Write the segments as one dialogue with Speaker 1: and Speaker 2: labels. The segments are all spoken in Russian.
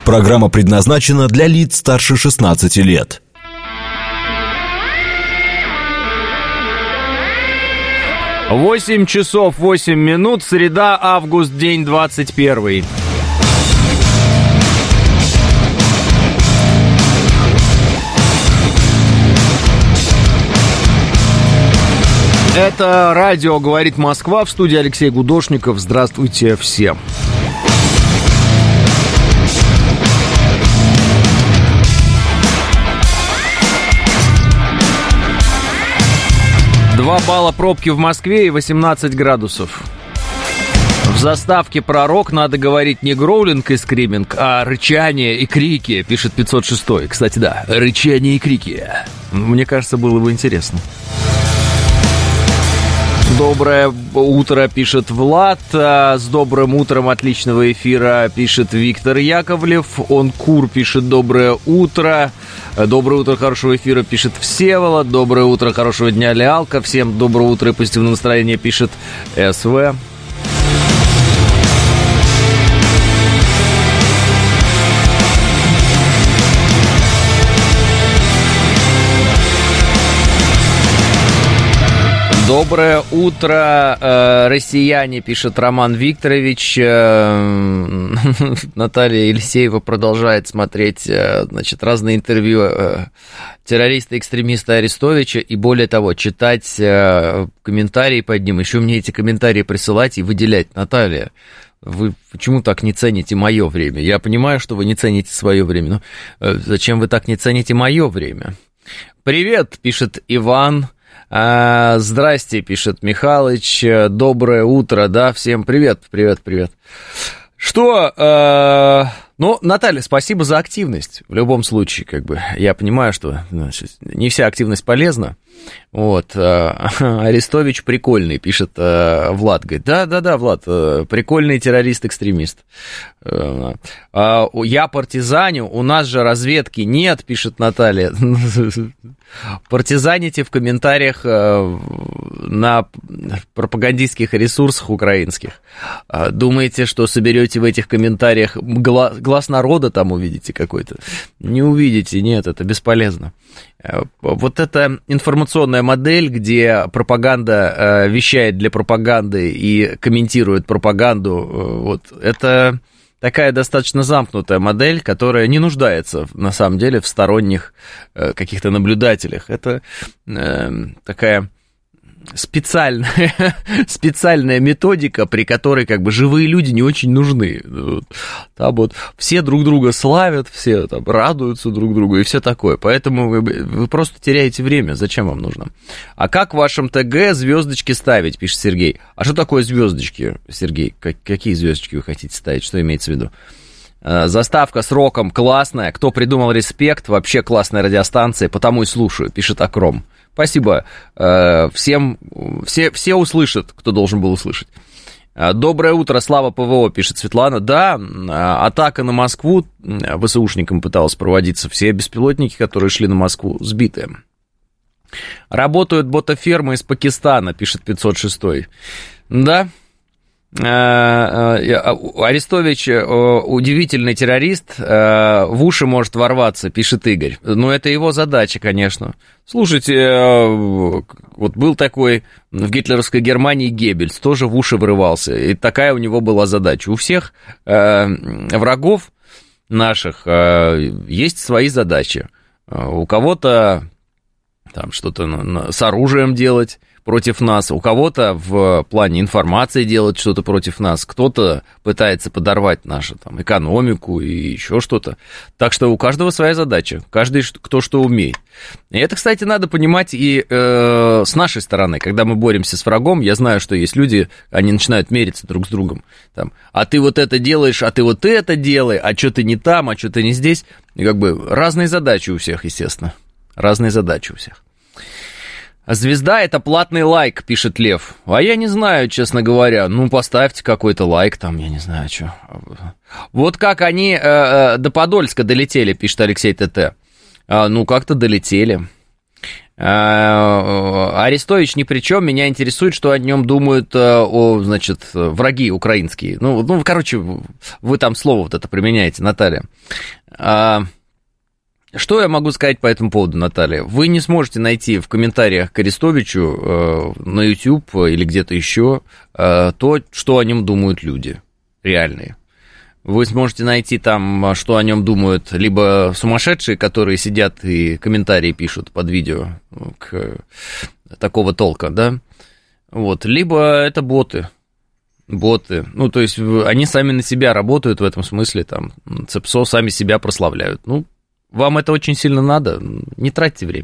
Speaker 1: Программа предназначена для лиц старше 16 лет.
Speaker 2: 8 часов 8 минут, среда, август, день 21. Это радио «Говорит Москва», в студии Алексей Гудошников. Здравствуйте всем. Два балла пробки в Москве и 18 градусов. В заставке про рок надо говорить не гроулинг и скриминг, а рычание и крики, пишет 506. Кстати, да, рычание и крики. Мне кажется, было бы интересно. Доброе утро, пишет Влад. С добрым утром, отличного эфира, пишет Виктор Яковлев. Он Кур пишет доброе утро. Доброе утро, хорошего эфира, пишет Всеволод. Доброе утро, хорошего дня, Леалка. Всем доброе утро и позитивного настроения, пишет СВ. Доброе утро, россияне, пишет Роман Викторович. Наталья Елисеева продолжает смотреть, значит, разные интервью террориста-экстремиста Арестовича и, более того, читать комментарии под ним. Еще мне эти комментарии присылать и выделять. Наталья, вы почему так не цените мое время? Я понимаю, что вы не цените свое время, но зачем вы так не цените мое время? Привет, пишет Иван. Здрасте, пишет Михалыч, доброе утро, да, всем привет. Что, ну, Наталья, спасибо за активность, в любом случае, как бы, я понимаю, что, значит, не вся активность полезна, вот, Арестович прикольный, пишет Влад, говорит, да, Влад, прикольный террорист-экстремист, я партизаню, у нас же разведки нет, пишет Наталья, партизаните в комментариях на пропагандистских ресурсах украинских, думаете, что соберете в этих комментариях глаз народа там увидите какой-то, не увидите, нет, это бесполезно. Вот эта информационная модель, где пропаганда вещает для пропаганды и комментирует пропаганду, вот, это такая достаточно замкнутая модель, которая не нуждается, на самом деле, в сторонних каких-то наблюдателях. Это такая специальная методика, при которой как бы живые люди не очень нужны. Там вот все друг друга славят, все там радуются друг другу и все такое. Поэтому вы просто теряете время. Зачем вам нужно? А как в вашем ТГ звездочки ставить, пишет Сергей. А что такое звездочки, Сергей? Какие звездочки вы хотите ставить? Что имеется в виду? Заставка с роком классная. Кто придумал респект? Вообще классная радиостанция, потому и слушаю, пишет Акром. Спасибо. Всем, все услышат, кто должен был услышать. Доброе утро, слава ПВО, пишет Светлана. Да, атака на Москву ВСУшникам пыталась проводиться. Все беспилотники, которые шли на Москву, сбиты. Работают ботафермы из Пакистана, пишет 506. Да. Арестович удивительный террорист, в уши может ворваться, пишет Игорь. Но это его задача, конечно. Слушайте, вот был такой в гитлеровской Германии Геббельс, тоже в уши врывался, и такая у него была задача. У всех врагов наших есть свои задачи. У кого-то там что-то с оружием делать против нас, у кого-то в плане информации делать что-то против нас, кто-то пытается подорвать нашу там экономику и еще что-то. Так что у каждого своя задача, каждый кто что умеет. И это, кстати, надо понимать и с нашей стороны, когда мы боремся с врагом. Я знаю, что есть люди, они начинают мериться друг с другом. Там, а ты вот это делаешь, а ты вот это делай, а что ты не там, а что ты не здесь. И как бы разные задачи у всех, естественно. Разные задачи у всех. Звезда — это платный лайк, пишет Лев. А я не знаю, честно говоря. Ну, поставьте какой-то лайк там, я не знаю, что. Вот как они до Подольска долетели, пишет Алексей ТТ. Ну, как-то долетели. Арестович ни при чем, меня интересует, что о нем думают, враги украинские. Короче, вы там слово вот это применяете, Наталья. Что я могу сказать по этому поводу, Наталья? Вы не сможете найти в комментариях к Арестовичу на YouTube или где-то еще то, что о нем думают люди реальные. Вы сможете найти там, что о нем думают либо сумасшедшие, которые сидят и комментарии пишут под видео такого толка, да, вот, либо это боты. То есть они сами на себя работают в этом смысле, там, ЦЕПСО сами себя прославляют. Вам это очень сильно надо, не тратьте время.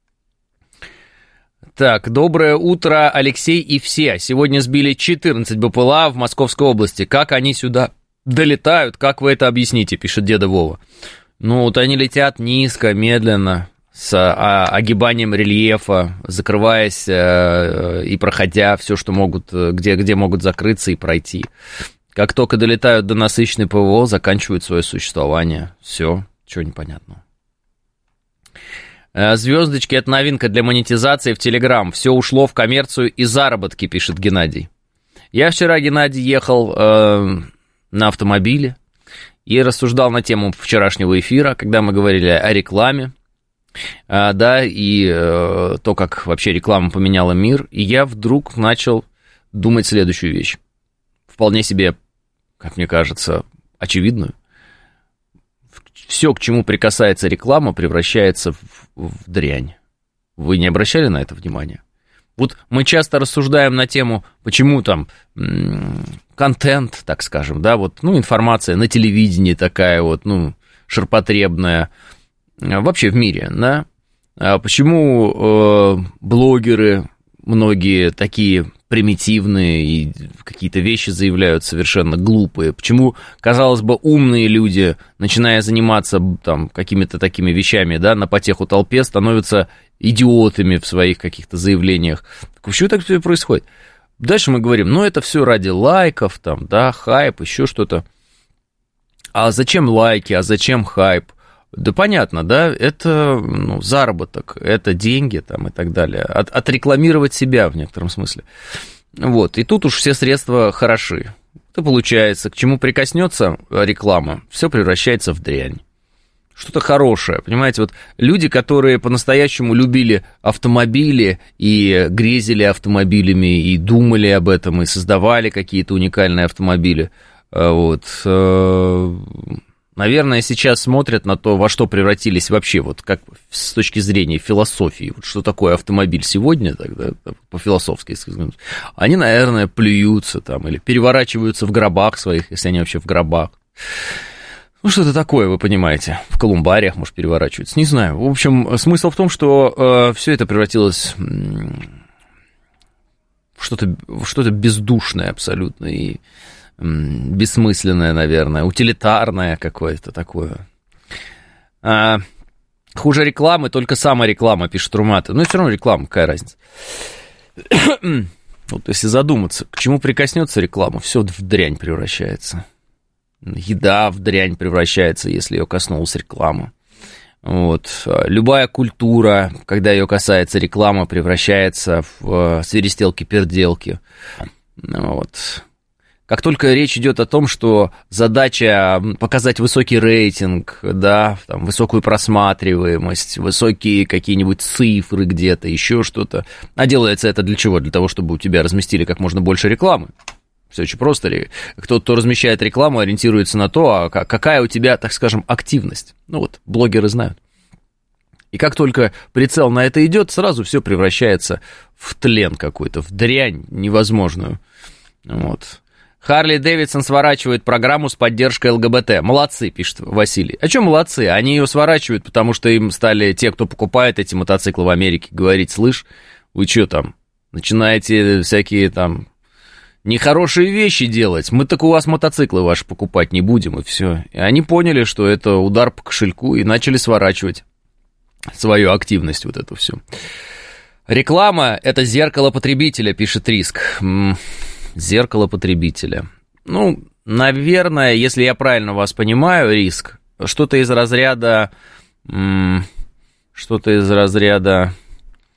Speaker 2: Так, доброе утро, Алексей и все. Сегодня сбили 14 БПЛА в Московской области. Как они сюда долетают? Как вы это объясните, пишет деда Вова. Они летят низко, медленно, с огибанием рельефа, закрываясь и проходя все, что могут, где могут закрыться и пройти. Как только долетают до насыщенной ПВО, заканчивают свое существование. Все, чего непонятного. Звездочки — это новинка для монетизации в Телеграм. Все ушло в коммерцию и заработки, пишет Геннадий. Я вчера, Геннадий, ехал на автомобиле и рассуждал на тему вчерашнего эфира, когда мы говорили о рекламе, и то, как вообще реклама поменяла мир. И я вдруг начал думать следующую вещь. Вполне себе, как мне кажется, очевидную. Все, к чему прикасается реклама, превращается в дрянь. Вы не обращали на это внимания? Вот мы часто рассуждаем на тему, почему там контент, так скажем, да, информация на телевидении такая ширпотребная, вообще в мире, да, почему блогеры многие такие примитивные и какие-то вещи заявляют совершенно глупые, почему, казалось бы, умные люди, начиная заниматься там какими-то такими вещами, да, на потеху толпе, становятся идиотами в своих каких-то заявлениях. Почему так все происходит? Дальше мы говорим, это все ради лайков, там, да, хайп, еще что-то. А зачем лайки, а зачем хайп? Да понятно, да, это заработок, это деньги там и так далее, отрекламировать себя в некотором смысле. И тут уж все средства хороши. Это получается, к чему прикоснется реклама, все превращается в дрянь. Что-то хорошее, понимаете, люди, которые по-настоящему любили автомобили и грезили автомобилями, и думали об этом, и создавали какие-то уникальные автомобили, наверное, сейчас смотрят на то, во что превратились вообще, как с точки зрения философии, что такое автомобиль сегодня, тогда, по-философски, если взглянуть, они, наверное, плюются там или переворачиваются в гробах своих, если они вообще в гробах. Что-то такое, вы понимаете, в колумбариях, может, переворачиваются, не знаю. В общем, смысл в том, что все это превратилось в что-то бездушное абсолютно и бессмысленное, наверное, утилитарное какое-то такое. Хуже рекламы, только самореклама, пишет Румата. Все равно реклама, какая разница. Если задуматься, к чему прикоснется реклама, все в дрянь превращается. Еда в дрянь превращается, если ее коснулась реклама. Любая культура, когда ее касается реклама, превращается в свиристелки-перделки. Как только речь идет о том, что задача показать высокий рейтинг, да, там, высокую просматриваемость, высокие какие-нибудь цифры где-то, еще что-то, а делается это для чего? Для того, чтобы у тебя разместили как можно больше рекламы. Все очень просто. Кто размещает рекламу, ориентируется на то, какая у тебя, так скажем, активность. Блогеры знают. И как только прицел на это идет, сразу все превращается в тлен какой-то, в дрянь невозможную. Харли Дэвидсон сворачивает программу с поддержкой ЛГБТ. Молодцы, пишет Василий. А что молодцы? Они ее сворачивают, потому что им стали те, кто покупает эти мотоциклы в Америке, говорить: слышь, вы что там, начинаете всякие там нехорошие вещи делать, мы так у вас мотоциклы ваши покупать не будем, и все. И они поняли, что это удар по кошельку, и начали сворачивать свою активность, эту всю. Реклама — это зеркало потребителя, пишет Риск. Зеркало потребителя. Наверное, если я правильно вас понимаю, Риск, что-то из разряда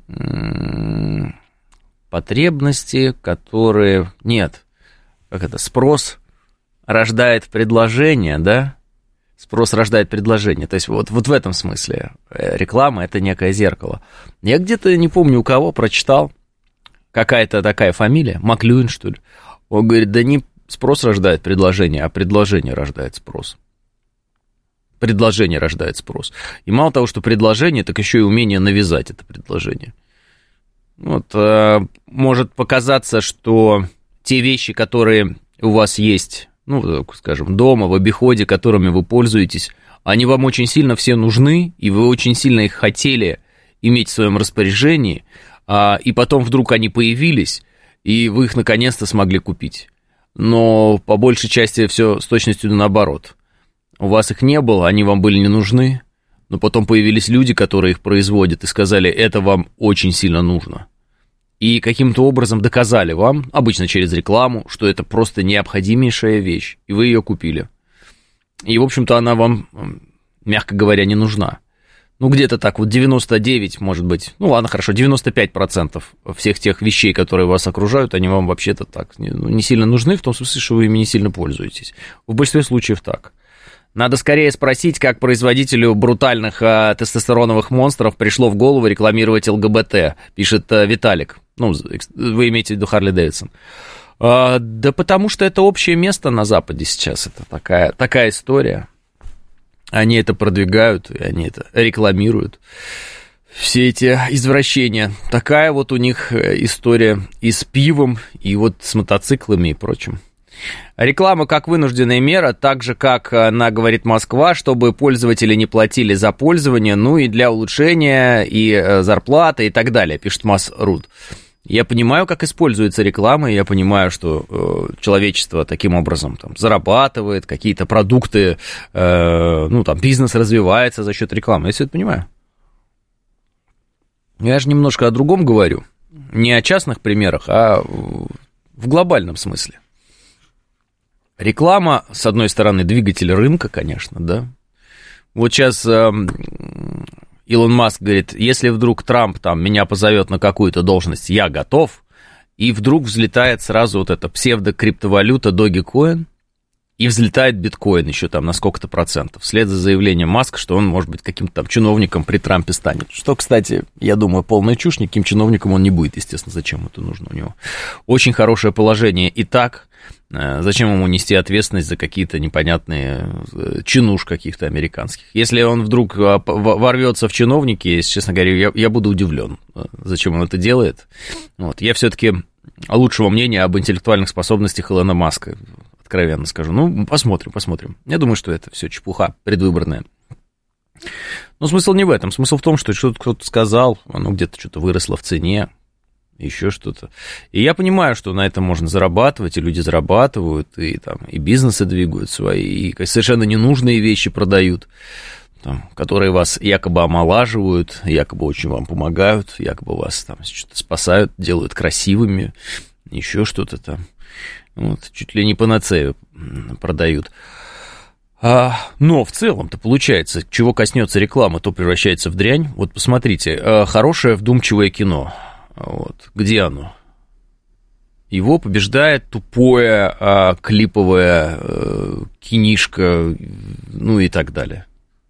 Speaker 2: потребности, которые... Нет, как это, спрос рождает предложение, да? Спрос рождает предложение. То есть вот в этом смысле реклама – это некое зеркало. Я где-то, не помню у кого, прочитал, какая-то такая фамилия, Маклюин, что ли. Он говорит, да не спрос рождает предложение, а предложение рождает спрос. Предложение рождает спрос. И мало того, что предложение, так еще и умение навязать это предложение. Вот, может показаться, что те вещи, которые у вас есть, ну, скажем, дома, в обиходе, которыми вы пользуетесь, они вам очень сильно все нужны, и вы очень сильно их хотели иметь в своем распоряжении, и потом вдруг они появились, и вы их наконец-то смогли купить. Но по большей части все с точностью наоборот. У вас их не было, они вам были не нужны, но потом появились люди, которые их производят, и сказали, это вам очень сильно нужно. И каким-то образом доказали вам, обычно через рекламу, что это просто необходимейшая вещь, и вы ее купили. И, в общем-то, она вам, мягко говоря, не нужна. Ну, где-то так вот 99, может быть, ну ладно, хорошо, 95% всех тех вещей, которые вас окружают, они вам вообще-то так не сильно нужны, в том смысле, что вы ими не сильно пользуетесь. В большинстве случаев так. Надо скорее спросить, как производителю брутальных тестостероновых монстров пришло в голову рекламировать ЛГБТ, пишет Виталик. Ну, вы имеете в виду Харли Дэвидсон. Да потому что это общее место на Западе сейчас, это такая история. Они это продвигают, и они это рекламируют. Все эти извращения. Такая вот у них история и с пивом, и вот с мотоциклами и прочим. Реклама как вынужденная мера, так же, как она говорит Москва, чтобы пользователи не платили за пользование, ну и для улучшения, и зарплаты, и так далее, пишет Масс.Рут. Я понимаю, как используется реклама, и я понимаю, что человечество таким образом там зарабатывает, какие-то продукты, ну там бизнес развивается за счет рекламы, я все это понимаю. Я же немножко о другом говорю, не о частных примерах, а в глобальном смысле. Реклама, с одной стороны, двигатель рынка, конечно, да. Вот сейчас Илон Маск говорит, если вдруг Трамп там меня позовет на какую-то должность, я готов, и вдруг взлетает сразу вот эта псевдокриптовалюта Dogecoin, и взлетает биткоин еще там на сколько-то процентов, вслед за заявлением Маска, что он, может быть, каким-то там чиновником при Трампе станет. Что, кстати, я думаю, полная чушь, никаким чиновником он не будет, естественно, зачем это нужно у него. Очень хорошее положение и так, зачем ему нести ответственность за какие-то непонятные чинуш каких-то американских. Если он вдруг ворвется в чиновники, если честно говоря, я буду удивлен, зачем он это делает. Вот. Я все-таки лучшего мнения об интеллектуальных способностях Илона Маска, откровенно скажу. Ну, посмотрим. Я думаю, что это все чепуха предвыборная. Но смысл не в этом. Смысл в том, что что-то кто-то сказал, оно где-то что-то выросло в цене, еще что-то. И я понимаю, что на этом можно зарабатывать, и люди зарабатывают, и, там, и бизнесы двигают свои, и совершенно ненужные вещи продают, там, которые вас якобы омолаживают, якобы очень вам помогают, якобы вас там что-то спасают, делают красивыми, еще что-то там. Вот, чуть ли не панацею продают. Но в целом-то получается, чего коснется реклама, то превращается в дрянь. Вот посмотрите, хорошее вдумчивое кино. Вот, где оно? Его побеждает тупое клиповое кинишко, ну и так далее.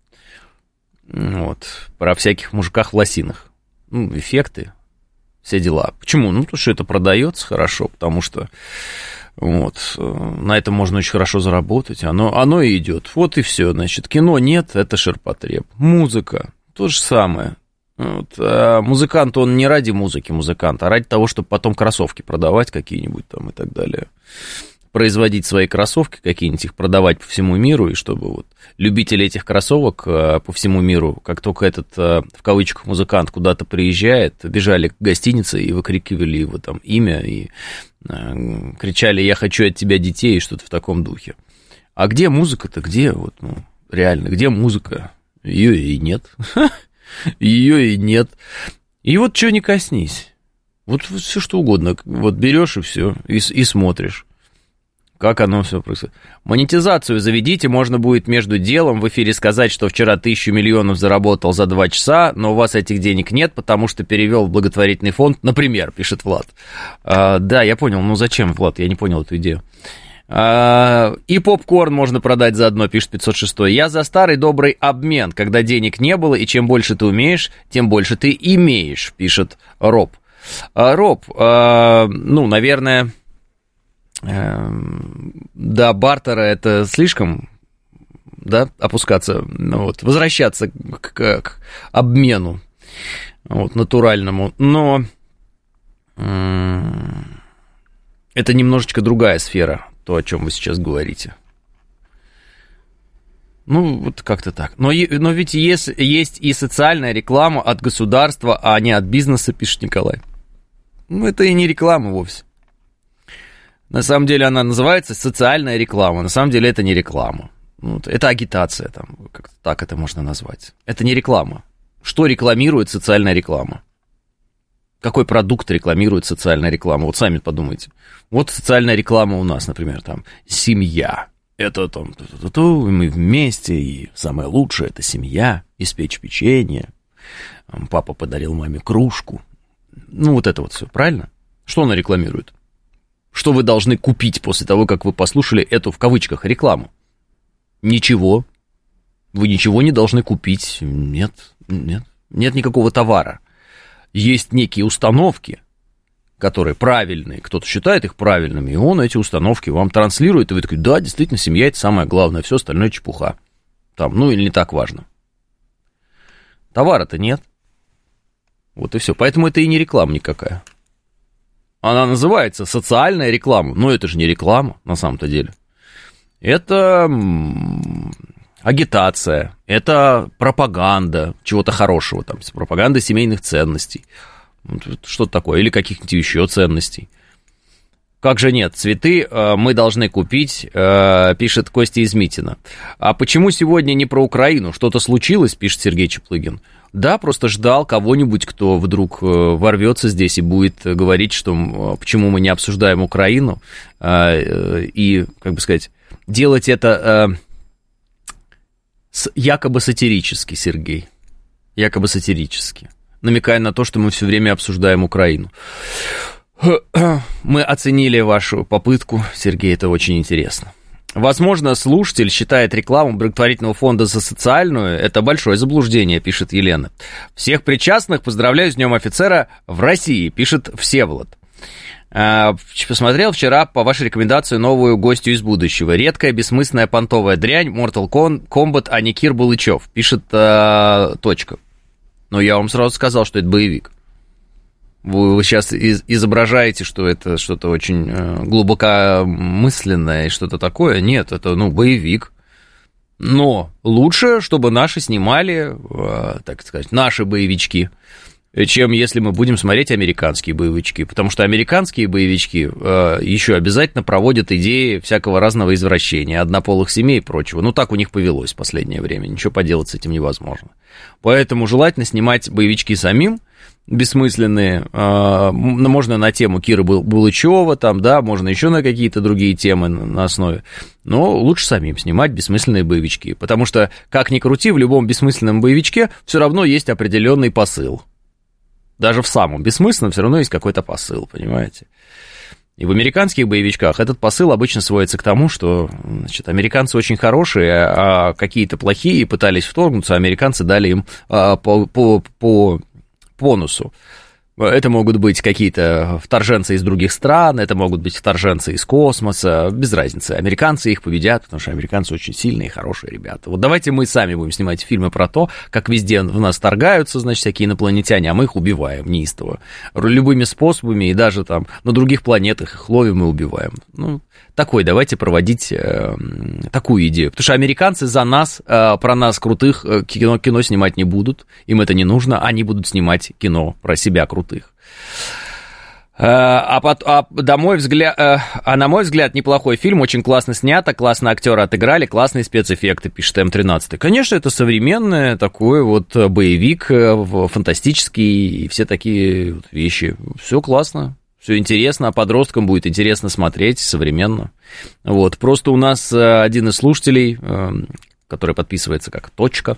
Speaker 2: Вот, про всяких мужиках в лосинах. Ну, эффекты, все дела. Почему? Ну, потому что это продается хорошо, потому что вот, на этом можно очень хорошо заработать, оно и идет. Вот и все, значит, кино нет, это ширпотреб. Музыка, то же самое. Вот, музыкант, он не ради музыки музыкант, а ради того, чтобы потом кроссовки продавать какие-нибудь там и так далее. Производить свои кроссовки какие-нибудь, их продавать по всему миру, и чтобы вот любители этих кроссовок по всему миру, как только этот, в кавычках, музыкант куда-то приезжает, бежали к гостинице и выкрикивали его там имя, и кричали «я хочу от тебя детей» и что-то в таком духе. А где музыка-то, где, вот, ну, реально, где музыка? Ее и нет. Ее и нет. И вот что не коснись. Вот все что угодно. Вот берешь и все, и смотришь. как оно все происходит. Монетизацию заведите, можно будет между делом в эфире сказать, что вчера 1000 миллионов заработал за 2 часа, но у вас этих денег нет, потому что перевел в благотворительный фонд, например, пишет Влад. Да, я понял, ну зачем, Влад, я не понял эту идею. И попкорн можно продать заодно, пишет 506. Я за старый добрый обмен, когда денег не было, и чем больше ты умеешь, тем больше ты имеешь, пишет Роб. Роб, ну, наверное, до бартера это слишком, да, опускаться, ну, вот, возвращаться к обмену, вот, натуральному, но это немножечко другая сфера, то, о чем вы сейчас говорите. Ну, вот как-то так. Но ведь есть и социальная реклама от государства, а не от бизнеса, пишет Николай. Ну, это и не реклама вовсе. На самом деле она называется социальная реклама. На самом деле это не реклама. Ну, это агитация, там, как-то так это можно назвать. Это не реклама. Что рекламирует социальная реклама? Какой продукт рекламирует социальная реклама? Вот сами подумайте. Вот социальная реклама у нас, например, там, семья. Это там, мы вместе, и самое лучшее — это семья, испечь печенье. Папа подарил маме кружку. Ну, вот это вот все, правильно? Что она рекламирует? Что вы должны купить после того, как вы послушали эту, в кавычках, рекламу? Ничего. Вы ничего не должны купить. Нет никакого товара. Есть некие установки, которые правильные, кто-то считает их правильными, и он эти установки вам транслирует, и вы такой, да, действительно, семья — это самое главное, все остальное чепуха. Там, ну, или не так важно. Товара-то нет. Вот и все. Поэтому это и не реклама никакая. Она называется социальная реклама, но это же не реклама на самом-то деле. Это агитация, это пропаганда чего-то хорошего, там, пропаганда семейных ценностей. Что-то такое, или каких-нибудь еще ценностей. Как же нет, цветы мы должны купить, пишет Костя из Митина. А почему сегодня не про Украину? Что-то случилось, пишет Сергей Чаплыгин. Да, просто ждал кого-нибудь, кто вдруг ворвется здесь и будет говорить, что почему мы не обсуждаем Украину, и, как бы сказать, делать это якобы сатирически, Сергей, якобы сатирически, намекая на то, что мы все время обсуждаем Украину. Мы оценили вашу попытку, Сергей, это очень интересно. Возможно, слушатель считает рекламу благотворительного фонда за социальную. Это большое заблуждение, пишет Елена. Всех причастных поздравляю с Днем офицера в России, пишет Всеволод. Посмотрел вчера по вашей рекомендации новую «Гостью из будущего». Редкая, бессмысленная, понтовая дрянь, Mortal Kombat, а не Кир Булычев, пишет точка. Но я вам сразу сказал, что это боевик. Вы сейчас изображаете, что это что-то очень глубокомысленное и что-то такое. Нет, это, боевик. Но лучше, чтобы наши снимали, так сказать, наши боевички, чем если мы будем смотреть американские боевички. Потому что американские боевички еще обязательно проводят идеи всякого разного извращения, однополых семей и прочего. Ну, так у них повелось в последнее время. Ничего поделать с этим невозможно. Поэтому желательно снимать боевички самим, бессмысленные, можно на тему Киры Булычева, там, да, можно еще на какие-то другие темы на основе, но лучше самим снимать бессмысленные боевички, потому что, как ни крути, в любом бессмысленном боевичке все равно есть определенный посыл. Даже в самом бессмысленном все равно есть какой-то посыл, понимаете? И в американских боевичках этот посыл обычно сводится к тому, что, значит, американцы очень хорошие, а какие-то плохие пытались вторгнуться, а американцы дали им по бонусу. Это могут быть какие-то вторженцы из других стран, это могут быть вторженцы из космоса, без разницы. Американцы их победят, потому что американцы очень сильные и хорошие ребята. Вот давайте мы сами будем снимать фильмы про то, как везде в нас вторгаются, значит, всякие инопланетяне, а мы их убиваем неистово. Любыми способами, и даже там на других планетах их ловим и убиваем. Давайте проводить такую идею. Потому что американцы за нас, про нас крутых кино снимать не будут, им это не нужно, они будут снимать кино про себя крутых. На мой взгляд, неплохой фильм, очень классно снято, классно актеры отыграли, классные спецэффекты, пишет М13. Конечно, это современный такой вот боевик, фантастический, и все такие вещи. Все классно, Все интересно, а подросткам будет интересно смотреть современно. Вот. Просто у нас один из слушателей, который подписывается как «Точка»,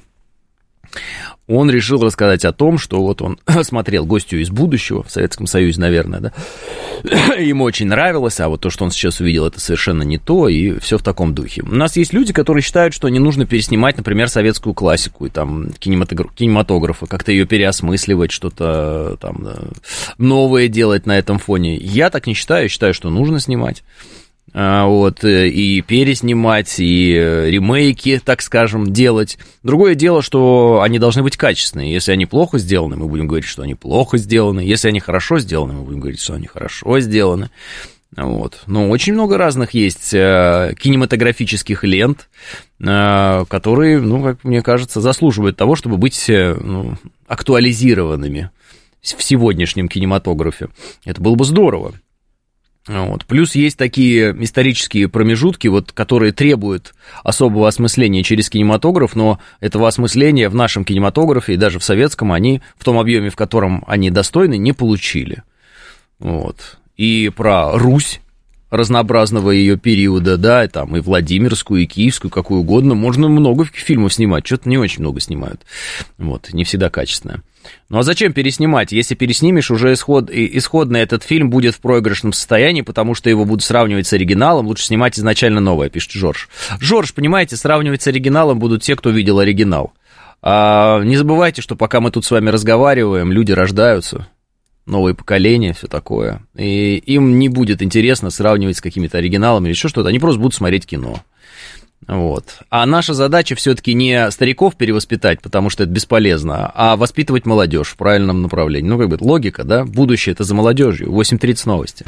Speaker 2: он решил рассказать о том, что вот он смотрел «Гостью из будущего» в Советском Союзе, наверное, да, ему очень нравилось, а вот то, что он сейчас увидел, это совершенно не то, и все в таком духе. У нас есть люди, которые считают, что не нужно переснимать, например, советскую классику и там кинематографа, как-то ее переосмысливать, что-то там новое делать на этом фоне. Я так не считаю, я считаю, что нужно снимать. Вот, и переснимать, и ремейки, так скажем, делать. Другое дело, что они должны быть качественные. Если они плохо сделаны, мы будем говорить, что они плохо сделаны. Если они хорошо сделаны, мы будем говорить, что они хорошо сделаны. Вот. Но очень много разных есть кинематографических лент, которые, ну, как мне кажется, заслуживают того, чтобы быть актуализированными в сегодняшнем кинематографе. Это было бы здорово. Вот. Плюс есть такие исторические промежутки, вот, которые требуют особого осмысления через кинематограф, но этого осмысления в нашем кинематографе и даже в советском они в том объеме, в котором они достойны, не получили. Вот. И про Русь разнообразного ее периода, да, там и Владимирскую, и Киевскую, какую угодно, можно много фильмов снимать, что-то не очень много снимают, вот, не всегда качественно. Ну а зачем переснимать? Если переснимешь, уже исходно этот фильм будет в проигрышном состоянии, потому что его будут сравнивать с оригиналом, лучше снимать изначально новое, пишет Жорж. Жорж, понимаете, сравнивать с оригиналом будут те, кто видел оригинал. Не забывайте, что пока мы тут с вами разговариваем, люди рождаются, новые поколения, все такое, и им не будет интересно сравнивать с какими-то оригиналами или еще что-то, они просто будут смотреть кино. Вот. А наша задача все-таки не стариков перевоспитать, потому что это бесполезно, а воспитывать молодежь в правильном направлении. Ну, как бы логика, да? Будущее это за молодежью. 8:30 новости.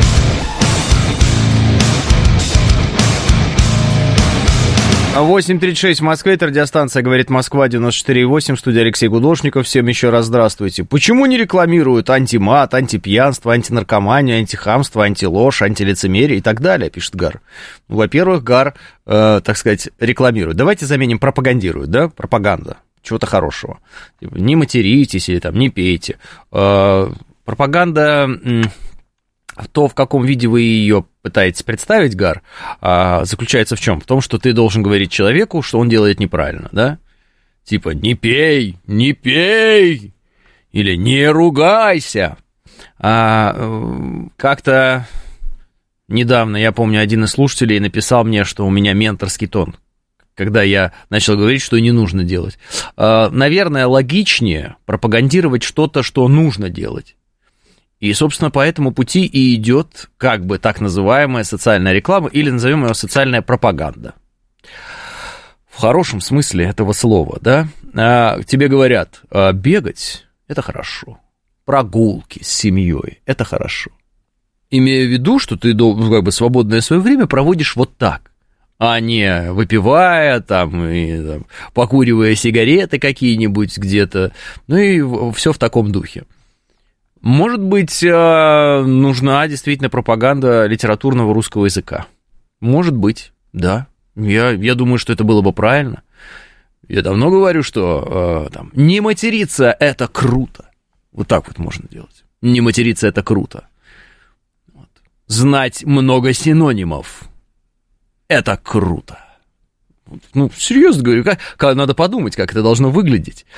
Speaker 2: 8:36 в Москве, это радиостанция «Говорит Москва», 94,8, в студии Алексей Гудошников. Всем еще раз здравствуйте. Почему не рекламируют антимат, антипьянство, антинаркоманию, антихамство, антиложь, антилицемерие и так далее, пишет Гар. Во-первых, Гар, так сказать, рекламирует. Давайте заменим пропагандирует, да? Пропаганда. Чего-то хорошего. Типа, не материтесь или там не пейте. Пропаганда... То, в каком виде вы ее пытаетесь представить, Гар, заключается в чем? В том, что ты должен говорить человеку, что он делает неправильно, да? Типа, не пей, не пей, или не ругайся. Как-то недавно, я помню, один из слушателей написал мне, что у меня менторский тон, когда я начал говорить, что не нужно делать. Наверное, логичнее пропагандировать что-то, что нужно делать. И, собственно, по этому пути и идет как бы так называемая социальная реклама, или назовем ее социальная пропаганда. В хорошем смысле этого слова, да? Тебе говорят, бегать – это хорошо, прогулки с семьей – это хорошо. Имея в виду, что ты как бы свободное свое время проводишь вот так, а не выпивая, там, и, там, покуривая сигареты какие-нибудь где-то, ну и все в таком духе. Может быть, нужна действительно пропаганда литературного русского языка. Может быть, да. Я думаю, что это было бы правильно. Я давно говорю, что там, не материться – это круто. Вот так вот можно делать. Не материться – это круто. Вот. Знать много синонимов – это круто. Ну, серьезно говорю, надо подумать, как это должно выглядеть.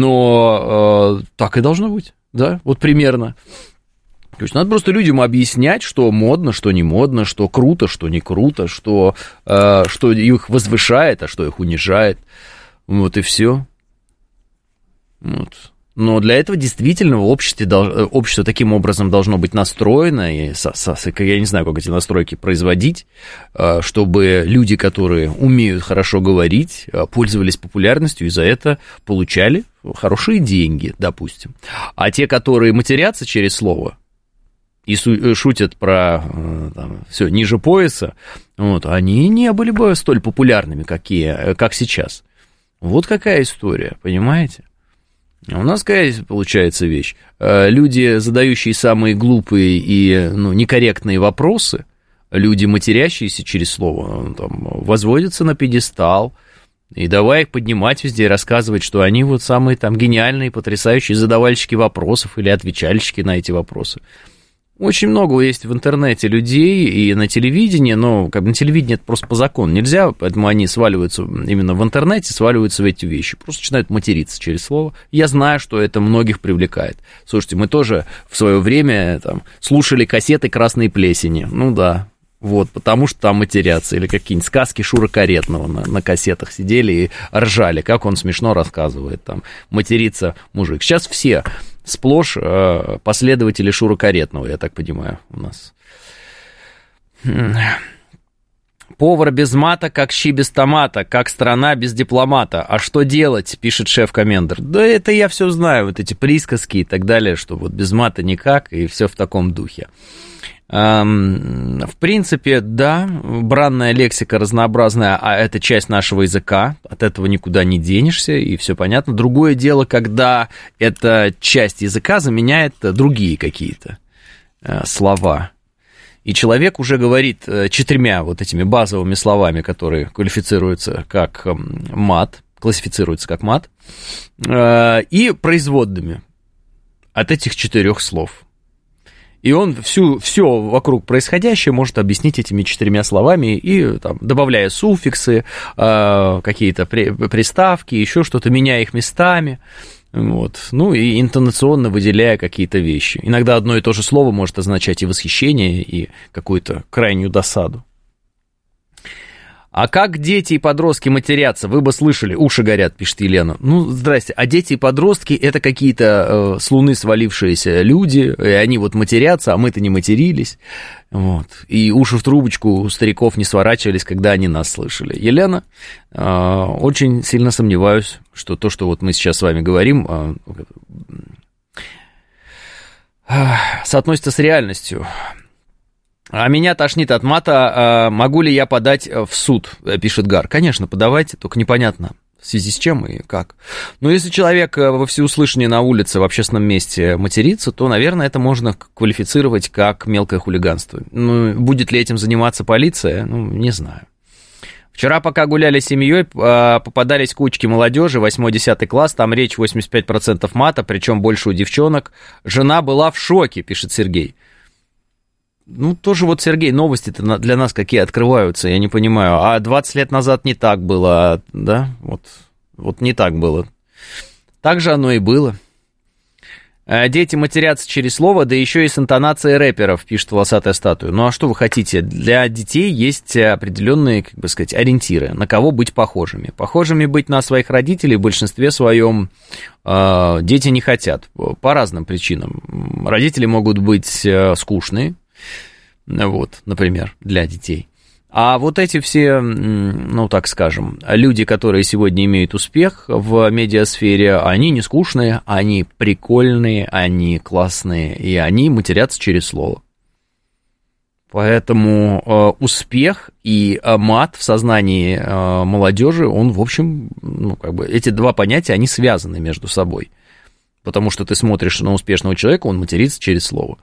Speaker 2: Но так и должно быть. Да, вот примерно. То есть надо просто людям объяснять, что модно, что не модно, что круто, что не круто, что их возвышает, а что их унижает. Вот и все. Вот. Но для этого действительно общество таким образом должно быть настроено, и я не знаю, как эти настройки производить, чтобы люди, которые умеют хорошо говорить, пользовались популярностью и за это получали хорошие деньги, допустим. А те, которые матерятся через слово и шутят про все ниже пояса, вот, они не были бы столь популярными, как сейчас. Вот какая история, понимаете? У нас какая получается вещь? Люди, задающие самые глупые и некорректные вопросы, люди, матерящиеся через слово, там, возводятся на пьедестал, и давай их поднимать везде и рассказывать, что они вот самые там гениальные, потрясающие задавальщики вопросов или отвечальщики на эти вопросы. Очень много есть в интернете людей и на телевидении, но как бы на телевидении это просто по закону нельзя, поэтому они сваливаются именно в интернете, сваливаются в эти вещи, просто начинают материться через слово. Я знаю, что это многих привлекает. Слушайте, мы тоже в свое время там слушали кассеты «Красной плесени», ну да. Вот, потому что там матерятся, или какие-нибудь сказки Шура Каретного на кассетах сидели и ржали, как он смешно рассказывает, там, матерится мужик. Сейчас все сплошь последователи Шура Каретного, я так понимаю, у нас. Повар без мата, как щи без томата, как страна без дипломата. А что делать, пишет шеф-комендер. Да это я все знаю, вот эти присказки и так далее, что вот без мата никак, и все в таком духе. В принципе, да, бранная лексика разнообразная, а это часть нашего языка, от этого никуда не денешься, и все понятно. Другое дело, когда эта часть языка заменяет другие какие-то слова. И человек уже говорит 4 вот этими базовыми словами, которые квалифицируются как мат, классифицируются как мат, и производными от этих 4 слов. И он все вокруг происходящее может объяснить этими 4 словами, и там, добавляя суффиксы, какие-то приставки, еще что-то, меняя их местами, вот. Ну и интонационно выделяя какие-то вещи. Иногда одно и то же слово может означать и восхищение, и какую-то крайнюю досаду. А как дети и подростки матерятся? Вы бы слышали, уши горят, пишет Елена. Ну, здрасте, а дети и подростки это какие-то с луны свалившиеся люди, и они вот матерятся, а мы-то не матерились. Вот. И уши в трубочку у стариков не сворачивались, когда они нас слышали. Елена, очень сильно сомневаюсь, что то, что вот мы сейчас с вами говорим, соотносится с реальностью. А меня тошнит от мата, могу ли я подать в суд, пишет Гар. Конечно, подавайте, только непонятно, в связи с чем и как. Но если человек во всеуслышание на улице, в общественном месте матерится, то, наверное, это можно квалифицировать как мелкое хулиганство. Ну, будет ли этим заниматься полиция, ну, не знаю. Вчера, пока гуляли с семьей, попадались кучки молодежи, 8-10 класс, там речь 85% мата, причем больше у девчонок. Жена была в шоке, пишет Сергей. Ну, тоже вот, Сергей, новости-то для нас какие открываются, я не понимаю. А 20 лет назад не так было, да? Вот не так было. Так же оно и было. Дети матерятся через слово, да еще и с интонацией рэперов, пишет волосатая статуя. Ну, а что вы хотите? Для детей есть определенные, как бы сказать, ориентиры, на кого быть похожими. Похожими быть на своих родителей в большинстве своем дети не хотят, по разным причинам. Родители могут быть скучные, вот, например, для детей. А вот эти все, ну, так скажем, люди, которые сегодня имеют успех в медиасфере, они не скучные, они прикольные, они классные, и они матерятся через слово. Поэтому успех и мат в сознании молодежи, он, в общем, ну, как бы, эти два понятия, они связаны между собой. Потому что ты смотришь на успешного человека, он матерится через слово.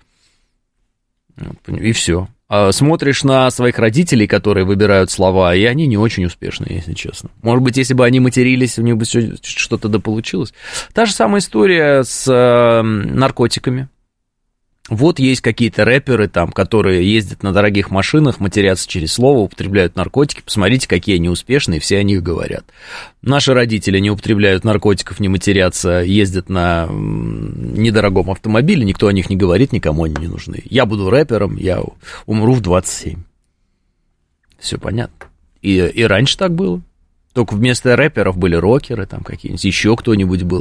Speaker 2: И все. А смотришь на своих родителей, которые выбирают слова, и они не очень успешные, если честно. Может быть, если бы они матерились, у них бы что-то да получилось. Та же самая история с наркотиками. Вот есть какие-то рэперы там, которые ездят на дорогих машинах, матерятся через слово, употребляют наркотики. Посмотрите, какие они успешные, все о них говорят. Наши родители не употребляют наркотиков, не матерятся, ездят на недорогом автомобиле, никто о них не говорит, никому они не нужны. Я буду рэпером, я умру в 27. Все понятно. И раньше так было. Только вместо рэперов были рокеры, там какие-нибудь, еще кто-нибудь был.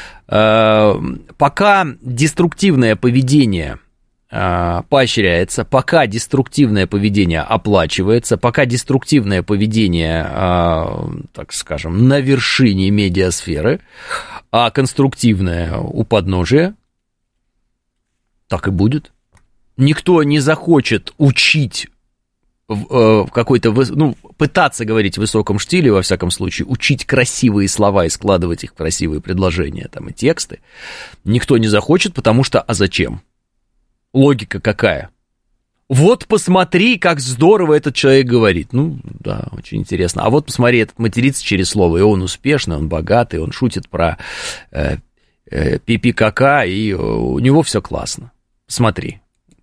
Speaker 2: Пока деструктивное поведение поощряется, пока деструктивное поведение оплачивается, пока деструктивное поведение, так скажем, на вершине медиасферы, а конструктивное у подножия, так и будет. Никто не захочет учить в какой-то, ну, пытаться говорить в высоком стиле, во всяком случае, учить красивые слова и складывать их в красивые предложения там, и тексты, никто не захочет, потому что, а зачем? Логика какая? Вот посмотри, как здорово этот человек говорит. Ну, да, очень интересно. А вот посмотри, этот матерится через слово, и он успешный, он богатый, он шутит про пипи-кака, и у него все классно. Смотри.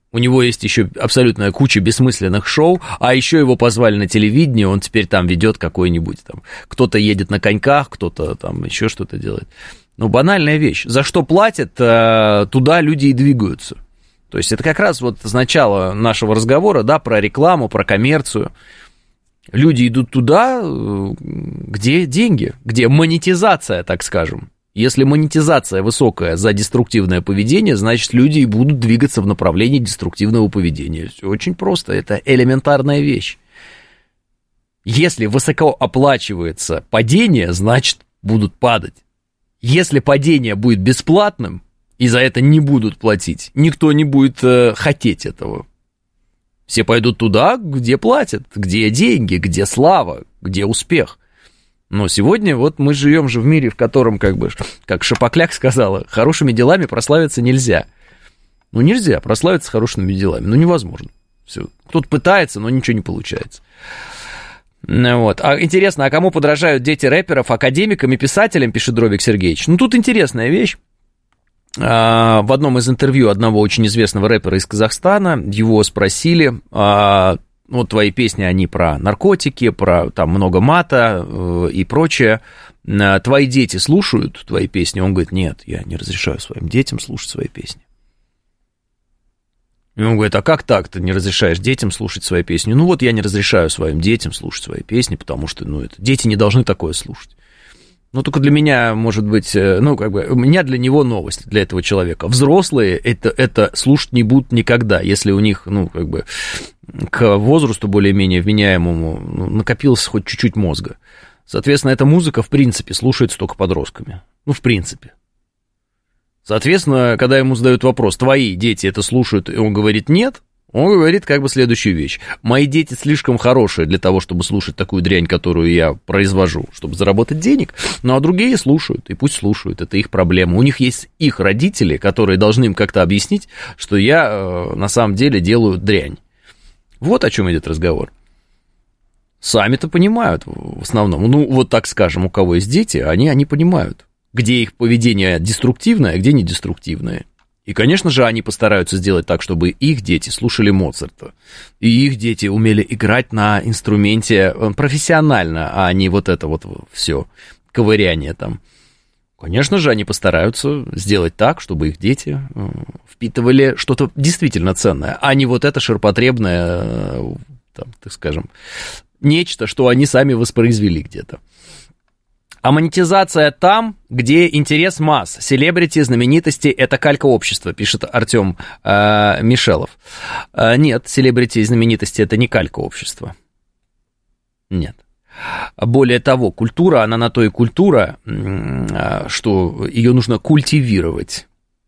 Speaker 2: У него есть еще абсолютная куча бессмысленных шоу, а еще его позвали на телевидение, он теперь там ведет какой-нибудь там, кто-то едет на коньках, кто-то там еще что-то делает. Ну, банальная вещь. За что платят, туда люди и двигаются. То есть это как раз вот с начала нашего разговора, да, про рекламу, про коммерцию. Люди идут туда, где деньги, где монетизация, так скажем. Если монетизация высокая за деструктивное поведение, значит, люди и будут двигаться в направлении деструктивного поведения. Все очень просто, это элементарная вещь. Если высоко оплачивается падение, значит, будут падать. Если падение будет бесплатным, и за это не будут платить, никто не будет хотеть этого. Все пойдут туда, где платят, где деньги, где слава, где успех. Но сегодня вот мы живем же в мире, в котором, как бы, как Шапокляк сказала, хорошими делами прославиться нельзя. Ну, нельзя прославиться хорошими делами, ну, невозможно. Все. Кто-то пытается, но ничего не получается. Вот. А интересно, а кому подражают дети рэперов, академикам и писателям, пишет Дробик Сергеевич? Ну, тут интересная вещь. В одном из интервью одного очень известного рэпера из Казахстана его спросили... Вот твои песни, они про наркотики, про там много мата и прочее. Твои дети слушают твои песни? Он говорит, нет, я не разрешаю своим детям слушать свои песни. И он говорит, а как так ты не разрешаешь детям слушать свои песни? Ну вот я не разрешаю своим детям слушать свои песни, потому что, ну, это, дети не должны такое слушать. Ну, только для меня, может быть, ну, как бы, у меня для него новость, для этого человека. Взрослые это слушать не будут никогда, если у них, ну, как бы, к возрасту более-менее вменяемому накопилось хоть чуть-чуть мозга. Соответственно, эта музыка, в принципе, слушается только подростками. Ну, в принципе. Соответственно, когда ему задают вопрос, твои дети это слушают, и он говорит нет, он говорит как бы следующую вещь. Мои дети слишком хорошие для того, чтобы слушать такую дрянь, которую я произвожу, чтобы заработать денег, ну а другие слушают, и пусть слушают, это их проблема. У них есть их родители, которые должны им как-то объяснить, что я на самом деле делаю дрянь. Вот о чем идет разговор. Сами-то понимают в основном, ну вот так скажем, у кого есть дети, они понимают, где их поведение деструктивное, а где не деструктивное. И, конечно же, они постараются сделать так, чтобы их дети слушали Моцарта, и их дети умели играть на инструменте профессионально, а не вот это вот все ковыряние там. Конечно же, они постараются сделать так, чтобы их дети впитывали что-то действительно ценное, а не вот это ширпотребное, там, так скажем, нечто, что они сами воспроизвели где-то. А монетизация там, где интерес масс. Селебрити, знаменитости – это калька общества, пишет Артем Мишелов. Нет, селебрити и знаменитости – это не калька общества. Нет. Более того, культура, она на то и культура, что ее нужно культивировать.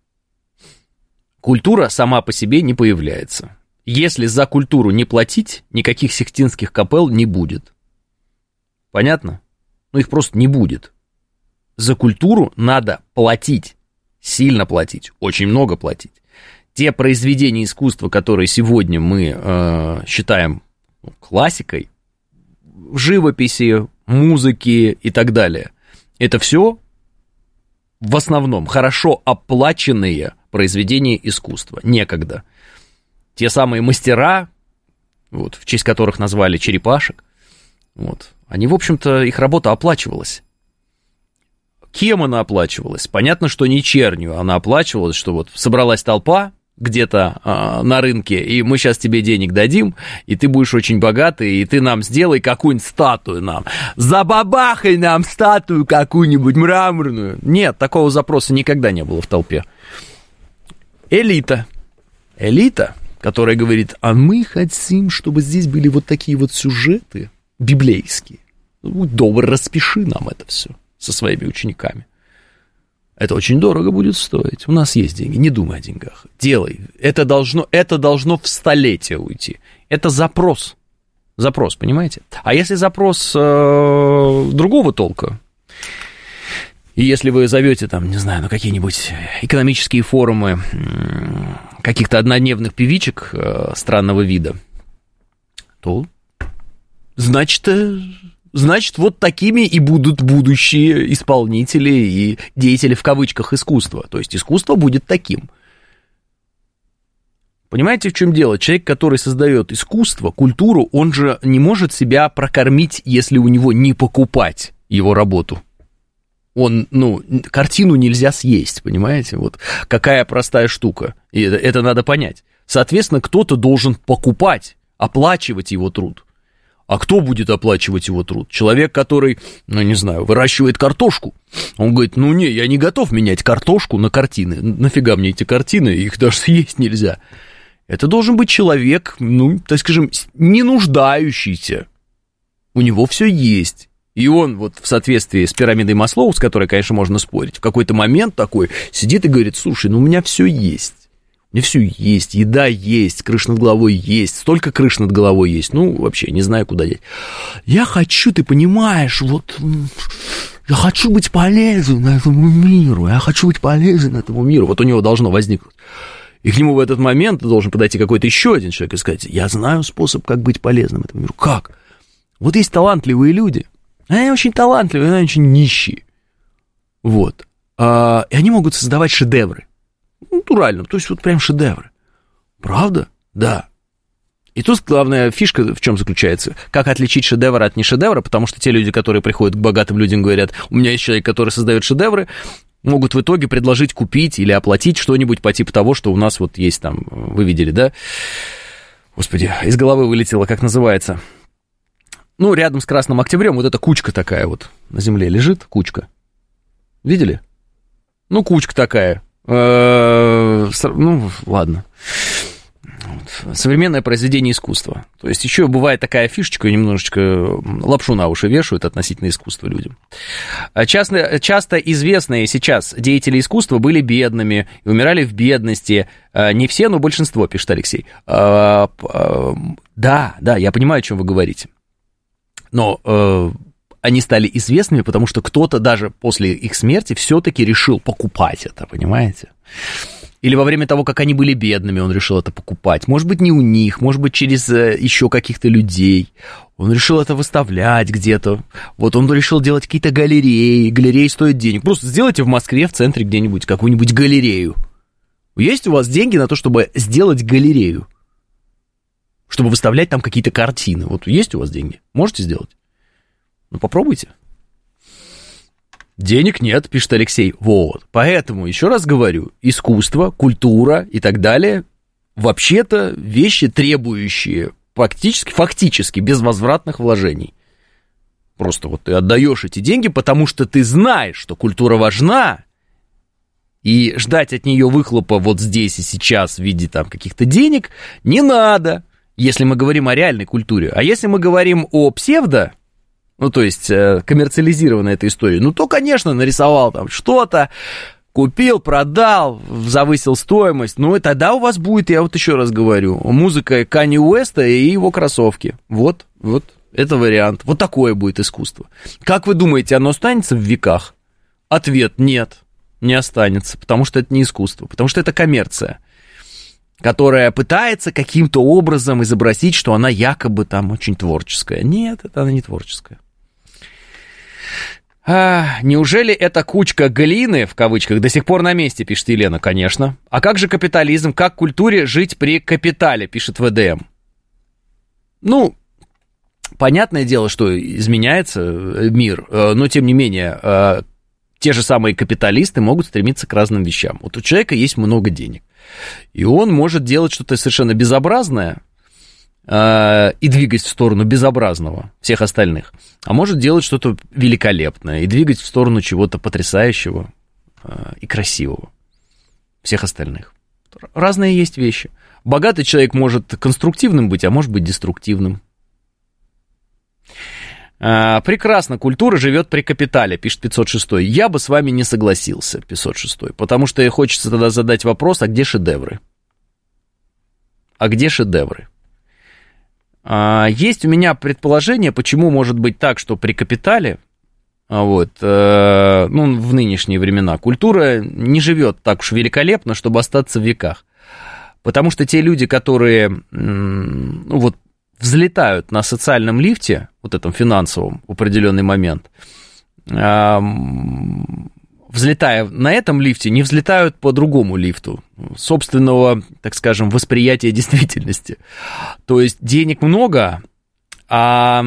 Speaker 2: Культура сама по себе не появляется. Если за культуру не платить, никаких сикстинских капелл не будет. Понятно? Ну, их просто не будет. За культуру надо платить, сильно платить, очень много платить. Те произведения искусства, которые сегодня мы считаем классикой, живописи, музыки и так далее, это все в основном хорошо оплаченные произведения искусства, некогда. Те самые мастера, вот, в честь которых назвали черепашек, вот, они, в общем-то, их работа оплачивалась. Кем она оплачивалась? Понятно, что не чернью она оплачивалась, что вот собралась толпа где-то на рынке, и мы сейчас тебе денег дадим, и ты будешь очень богатый, и ты нам сделай какую-нибудь статую нам. Забабахай нам статую какую-нибудь мраморную. Нет, такого запроса никогда не было в толпе. Элита, которая говорит, а мы хотим, чтобы здесь были вот такие вот сюжеты библейские. Будь добр, распиши нам это все со своими учениками. Это очень дорого будет стоить. У нас есть деньги, не думай о деньгах. Делай. Это должно в столетие уйти. Это запрос. Запрос, понимаете? А если запрос другого толка, и если вы зовете там, не знаю, на какие-нибудь экономические форумы каких-то однодневных певичек странного вида, то значит, вот такими и будут будущие исполнители и деятели в кавычках искусства. То есть искусство будет таким. Понимаете, в чем дело? Человек, который создает искусство, культуру, он же не может себя прокормить, если у него не покупать его работу. Картину нельзя съесть, понимаете? Вот какая простая штука. И это надо понять. Соответственно, кто-то должен покупать, оплачивать его труд. А кто будет оплачивать его труд? Человек, который, выращивает картошку. Он говорит, я не готов менять картошку на картины. Нафига мне эти картины, их даже съесть нельзя. Это должен быть человек, так скажем, не нуждающийся. У него все есть. И он вот в соответствии с пирамидой Маслоу, с которой, конечно, можно спорить, в какой-то момент такой сидит и говорит, слушай, у меня все есть. У меня все есть, еда есть, крыша над головой есть, столько крыш над головой есть, вообще не знаю, куда деть. Я хочу, ты понимаешь, я хочу быть полезен этому миру, Вот у него должно возникнуть. И к нему в этот момент должен подойти какой-то еще один человек и сказать, я знаю способ, как быть полезным этому миру. Как? Вот есть талантливые люди, они очень талантливые, они очень нищие. Вот. И они могут создавать шедевры. Натурально, то есть вот прям шедевры. Правда? Да. И тут главная фишка в чем заключается? Как отличить шедевр от нешедевра, потому что те люди, которые приходят к богатым людям, говорят, у меня есть человек, который создает шедевры, могут в итоге предложить купить или оплатить что-нибудь по типу того, что у нас вот есть там, вы видели, да? Господи, из головы вылетело, как называется. Рядом с Красным Октябрем вот эта кучка такая вот на земле лежит, кучка. Видели? Кучка такая. Ладно. Современное произведение искусства. То есть еще бывает такая фишечка, немножечко лапшу на уши вешают относительно искусства людям. Часто известные сейчас деятели искусства были бедными и умирали в бедности. Не все, но большинство, пишет Алексей. Да, я понимаю, о чем вы говорите. Но они стали известными, потому что кто-то даже после их смерти все-таки решил покупать это, понимаете? Или во время того, как они были бедными, он решил это покупать. Может быть, не у них, может быть, через еще каких-то людей. Он решил это выставлять где-то. Вот он решил делать какие-то галереи. Галереи стоят денег. Просто сделайте в Москве, в центре где-нибудь, какую-нибудь галерею. Есть у вас деньги на то, чтобы сделать галерею? Чтобы выставлять там какие-то картины. Вот есть у вас деньги? Можете сделать? Попробуйте. Денег нет, пишет Алексей. Вот. Поэтому, еще раз говорю, искусство, культура и так далее, вообще-то вещи, требующие фактически безвозвратных вложений. Просто вот ты отдаешь эти деньги, потому что ты знаешь, что культура важна, и ждать от нее выхлопа вот здесь и сейчас в виде там каких-то денег не надо, если мы говорим о реальной культуре. А если мы говорим о псевдо, то есть коммерциализированная эта история, то, конечно, нарисовал там что-то, купил, продал, завысил стоимость, и тогда у вас будет, я вот еще раз говорю, музыка Канье Уэста и его кроссовки. Вот, это вариант. Вот такое будет искусство. Как вы думаете, оно останется в веках? Ответ – нет, не останется, потому что это не искусство, потому что это коммерция, которая пытается каким-то образом изобразить, что она якобы там очень творческая. Нет, это она не творческая. Неужели эта кучка глины, в кавычках, до сих пор на месте, пишет Елена? Конечно. А как же капитализм? Как культуре жить при капитале, пишет ВДМ? Понятное дело, что изменяется мир, но тем не менее, те же самые капиталисты могут стремиться к разным вещам. Вот у человека есть много денег, и он может делать что-то совершенно безобразное и двигать в сторону безобразного всех остальных, а может делать что-то великолепное и двигать в сторону чего-то потрясающего и красивого всех остальных. Разные есть вещи. Богатый человек может конструктивным быть, а может быть деструктивным. Прекрасно, культура живет при капитале, пишет 506. Я бы с вами не согласился, 506, потому что хочется тогда задать вопрос, а где шедевры? А где шедевры? Есть у меня предположение, почему может быть так, что при капитале, в нынешние времена, культура не живет так уж великолепно, чтобы остаться в веках. Потому что те люди, которые взлетают на социальном лифте, вот этом финансовом, в определенный момент, взлетая на этом лифте, не взлетают по другому лифту собственного, так скажем, восприятия действительности. То есть денег много, а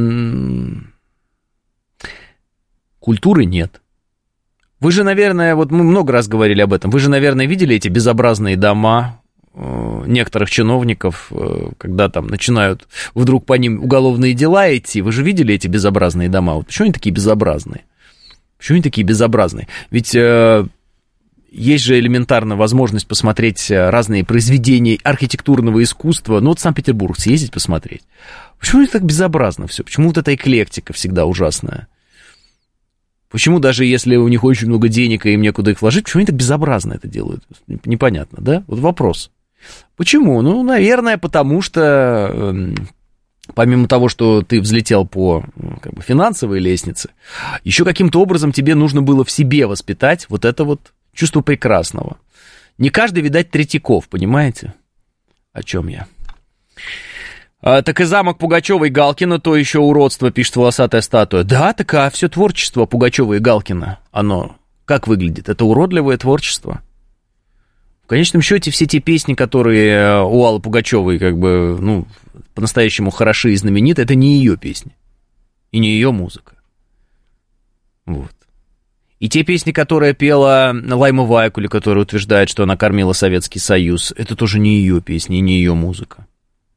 Speaker 2: культуры нет. Вы же, наверное, вот мы много раз говорили об этом, вы же, наверное, видели эти безобразные дома некоторых чиновников, когда там начинают вдруг по ним уголовные дела идти. Вы же видели эти безобразные дома? Вот почему они такие безобразные? Почему они такие безобразные? Ведь есть же элементарная возможность посмотреть разные произведения архитектурного искусства. Ну, вот в Санкт-Петербург съездить посмотреть. Почему это так безобразно все? Почему вот эта эклектика всегда ужасная? Почему даже если у них очень много денег и им некуда их вложить, почему они так безобразно это делают? Непонятно, да? Вот вопрос. Почему? Ну, наверное, потому что помимо того, что ты взлетел по как бы, финансовой лестнице, еще каким-то образом тебе нужно было в себе воспитать вот это вот чувство прекрасного. Не каждый, видать, Третьяков, понимаете? О чем я? Так и замок Пугачева и Галкина, то еще уродство, пишет волосатая статуя. Да, так а все творчество Пугачева и Галкина, оно как выглядит? Это уродливое творчество. В конечном счете, все те песни, которые у Аллы Пугачевой, как бы, ну, по-настоящему хороши и знамениты, это не ее песни. И не ее музыка. Вот. И те песни, которые пела Лайма Вайкуле, которая утверждает, что она кормила Советский Союз, это тоже не ее песни и не ее музыка.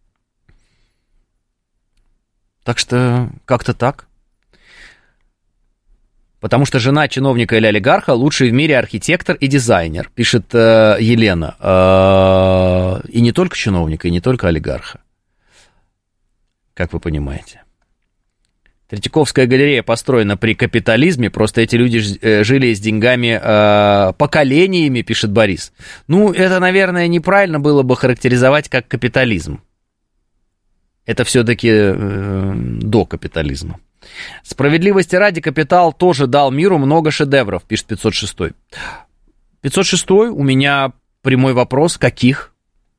Speaker 2: Так что как-то так. Потому что жена чиновника или олигарха лучший в мире архитектор и дизайнер, пишет Елена. И не только чиновника, и не только олигарха. Как вы понимаете. Третьяковская галерея построена при капитализме, просто эти люди жили с деньгами поколениями, пишет Борис. Ну, это, наверное, неправильно было бы характеризовать как капитализм. Это все-таки до капитализма. Справедливости ради, «Капитал» тоже дал миру много шедевров, пишет 506. 506 у меня прямой вопрос, каких?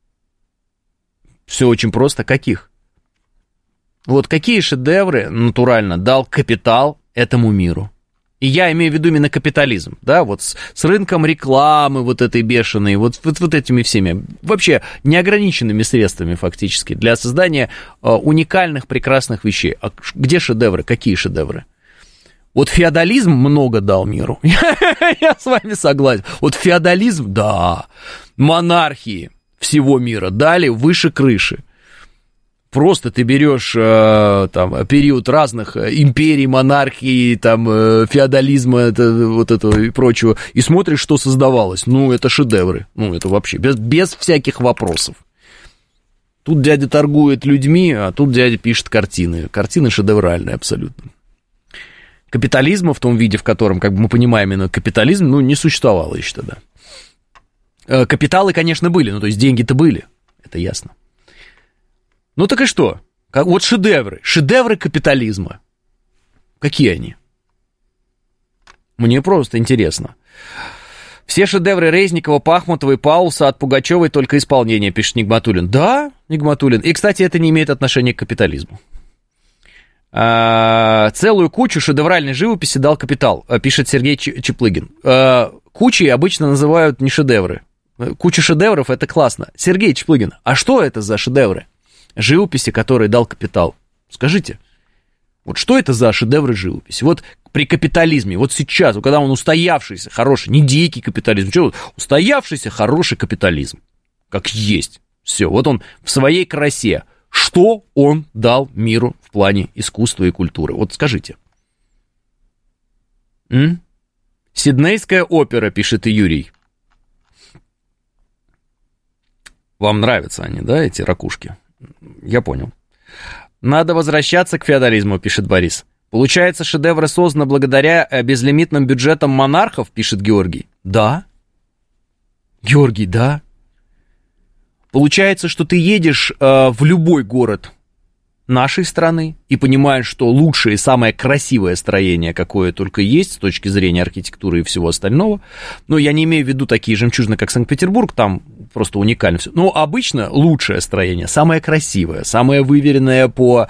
Speaker 2: Все очень просто, каких? Вот какие шедевры натурально дал «Капитал» этому миру? И я имею в виду именно капитализм, да, вот с рынком рекламы вот этой бешеной, вот этими всеми, вообще неограниченными средствами фактически для создания уникальных, прекрасных вещей. А где шедевры? Какие шедевры? Вот феодализм много дал миру, я с вами согласен. Вот феодализм, да, монархии всего мира дали выше крыши. Просто ты берешь там, период разных империй, монархий, там, феодализма, вот этого и прочего, и смотришь, что создавалось. Ну, это шедевры. Ну, это вообще без всяких вопросов. Тут дядя торгует людьми, а тут дядя пишет картины. Картины шедевральные абсолютно. Капитализма в том виде, в котором, как бы мы понимаем, именно капитализм, ну, не существовало еще тогда. Капиталы, конечно, были, ну, то есть деньги-то были, это ясно. Ну так и что? Вот шедевры капитализма. Какие они? Мне просто интересно. Все шедевры Резникова, Пахмутова и Паулса от Пугачевой только исполнение, пишет Нигматуллин. Да, Нигматуллин. И, кстати, это не имеет отношения к капитализму. Целую кучу шедевральной живописи дал «Капитал», пишет Сергей Чеплыгин. Кучей обычно называют не шедевры. Куча шедевров — это классно. Сергей Чеплыгин, а что это за шедевры живописи, которые дал «Капитал»? Скажите, вот что это за шедевры живописи? Вот при капитализме, вот сейчас, когда он устоявшийся, хороший, не дикий капитализм, что, устоявшийся хороший капитализм, как есть, все, вот он в своей красе, что он дал миру в плане искусства и культуры? Вот скажите. Сиднейская опера, пишет и Юрий. Вам нравятся они, да, эти ракушки? Я понял. Надо возвращаться к феодализму, пишет Борис. Получается, шедевры созданы благодаря безлимитным бюджетам монархов, пишет Георгий. Да. Георгий, да. Получается, что ты едешь в любой город нашей страны и понимаешь, что лучшее и самое красивое строение, какое только есть с точки зрения архитектуры и всего остального, но я не имею в виду такие жемчужины, как Санкт-Петербург, там просто уникально все, но обычно лучшее строение, самое красивое, самое выверенное по,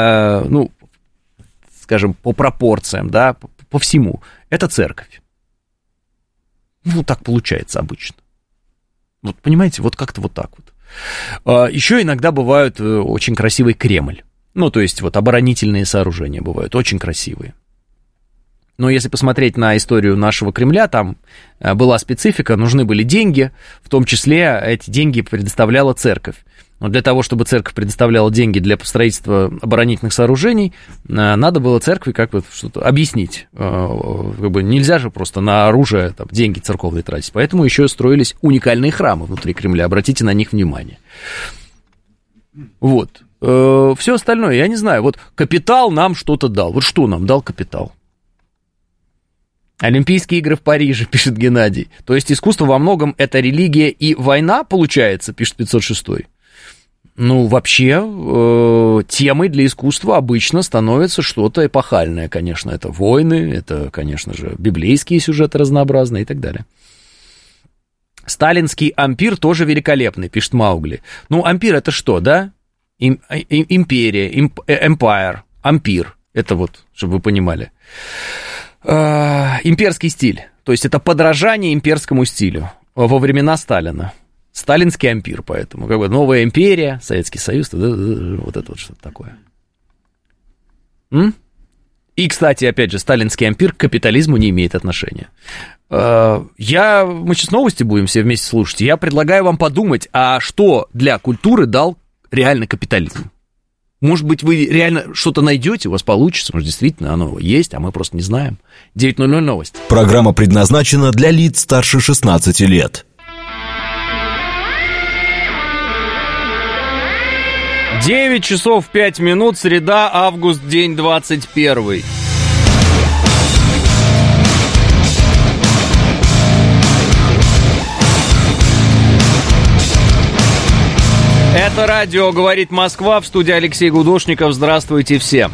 Speaker 2: ну, скажем, по пропорциям, да, по всему, это церковь. Ну, так получается обычно. Вот, понимаете, вот как-то вот так вот. Еще иногда бывают очень красивый Кремль. Ну, то есть, вот оборонительные сооружения бывают очень красивые. Но если посмотреть на историю нашего Кремля, там была специфика, нужны были деньги, в том числе эти деньги предоставляла церковь. Но для того, чтобы церковь предоставляла деньги для строительства оборонительных сооружений, надо было церкви как бы что-то объяснить. Как бы нельзя же просто на оружие там, деньги церковные тратить. Поэтому еще строились уникальные храмы внутри Кремля. Обратите на них внимание. Вот. Все остальное, я не знаю. Вот капитал нам что-то дал. Вот что нам дал капитал? Олимпийские игры в Париже, пишет Геннадий. То есть искусство во многом это религия и война, получается, пишет 506. Ну, вообще, темой для искусства обычно становится что-то эпохальное, конечно. Это войны, это, конечно же, библейские сюжеты разнообразные и так далее. Сталинский ампир тоже великолепный, пишет Маугли. Ну, ампир это что, да? Империя, empire, ампир. Это вот, чтобы вы понимали. Имперский стиль. То есть это подражание имперскому стилю во времена Сталина. Сталинский ампир, поэтому как бы новая империя, Советский Союз, вот это вот что-то такое. И, кстати, опять же, сталинский ампир к капитализму не имеет отношения. Мы сейчас новости будем все вместе слушать. Я предлагаю вам подумать, а что для культуры дал реально капитализм? Может быть, вы реально что-то найдете, у вас получится, может, действительно оно есть, а мы просто не знаем. 9:00 новости.
Speaker 1: Программа предназначена для лиц старше 16 лет.
Speaker 2: 9 часов 5 минут, среда, август, день 21. Это радио «Говорит Москва», в студии Алексей Гудошников. Здравствуйте все.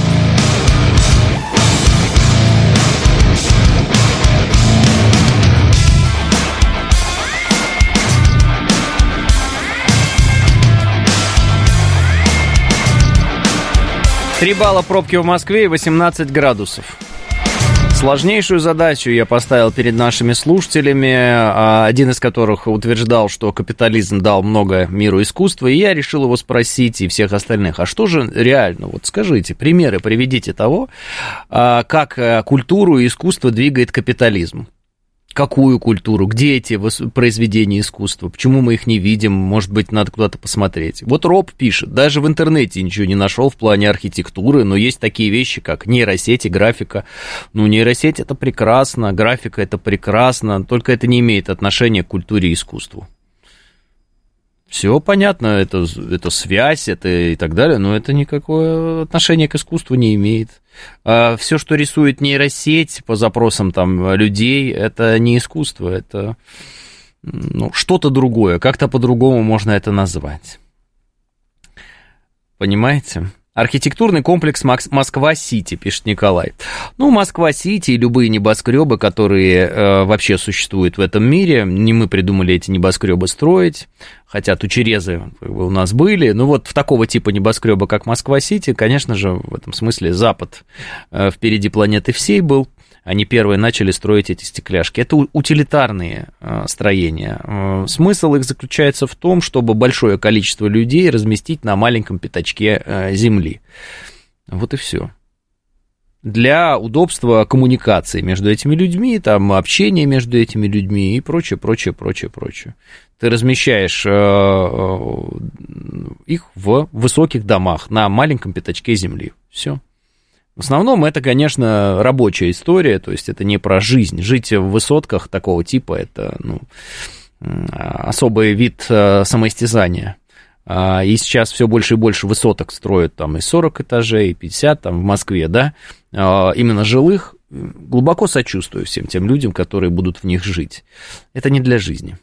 Speaker 2: Три балла пробки в Москве и 18 градусов. Сложнейшую задачу я поставил перед нашими слушателями, один из которых утверждал, что капитализм дал много миру искусства, и я решил его спросить и всех остальных, а что же реально, вот скажите, примеры приведите того, как культуру и искусство двигает капитализм. Какую культуру, где эти произведения искусства, почему мы их не видим, может быть, надо куда-то посмотреть. Вот Роб пишет, даже в интернете ничего не нашел в плане архитектуры, но есть такие вещи, как нейросети, графика. Ну, нейросеть это прекрасно, графика это прекрасно, только это не имеет отношения к культуре и искусству. Все понятно, это связь, это и так далее, но это никакое отношение к искусству не имеет. Все, что рисует нейросеть по запросам там, людей, это не искусство, это что-то другое, как-то по-другому можно это назвать. Понимаете? Архитектурный комплекс Москва-Сити, пишет Николай. Ну, Москва-Сити и любые небоскребы, которые вообще существуют в этом мире, не мы придумали эти небоскребы строить, хотя тучерезы у нас были, но вот в такого типа небоскреба, как Москва-Сити, конечно же, в этом смысле Запад впереди планеты всей был. Они первые начали строить эти стекляшки. Это утилитарные строения. Смысл их заключается в том, чтобы большое количество людей разместить на маленьком пятачке земли. Вот и все. Для удобства коммуникации между этими людьми, там, общения между этими людьми и прочее. Ты размещаешь их в высоких домах на маленьком пятачке земли. Все. В основном это, конечно, рабочая история, то есть это не про жизнь. Жить в высотках такого типа – это особый вид самоистязания. И сейчас все больше и больше высоток строят, там и 40 этажей, и 50, там в Москве, да, именно жилых. Глубоко сочувствую всем тем людям, которые будут в них жить. Это не для жизни.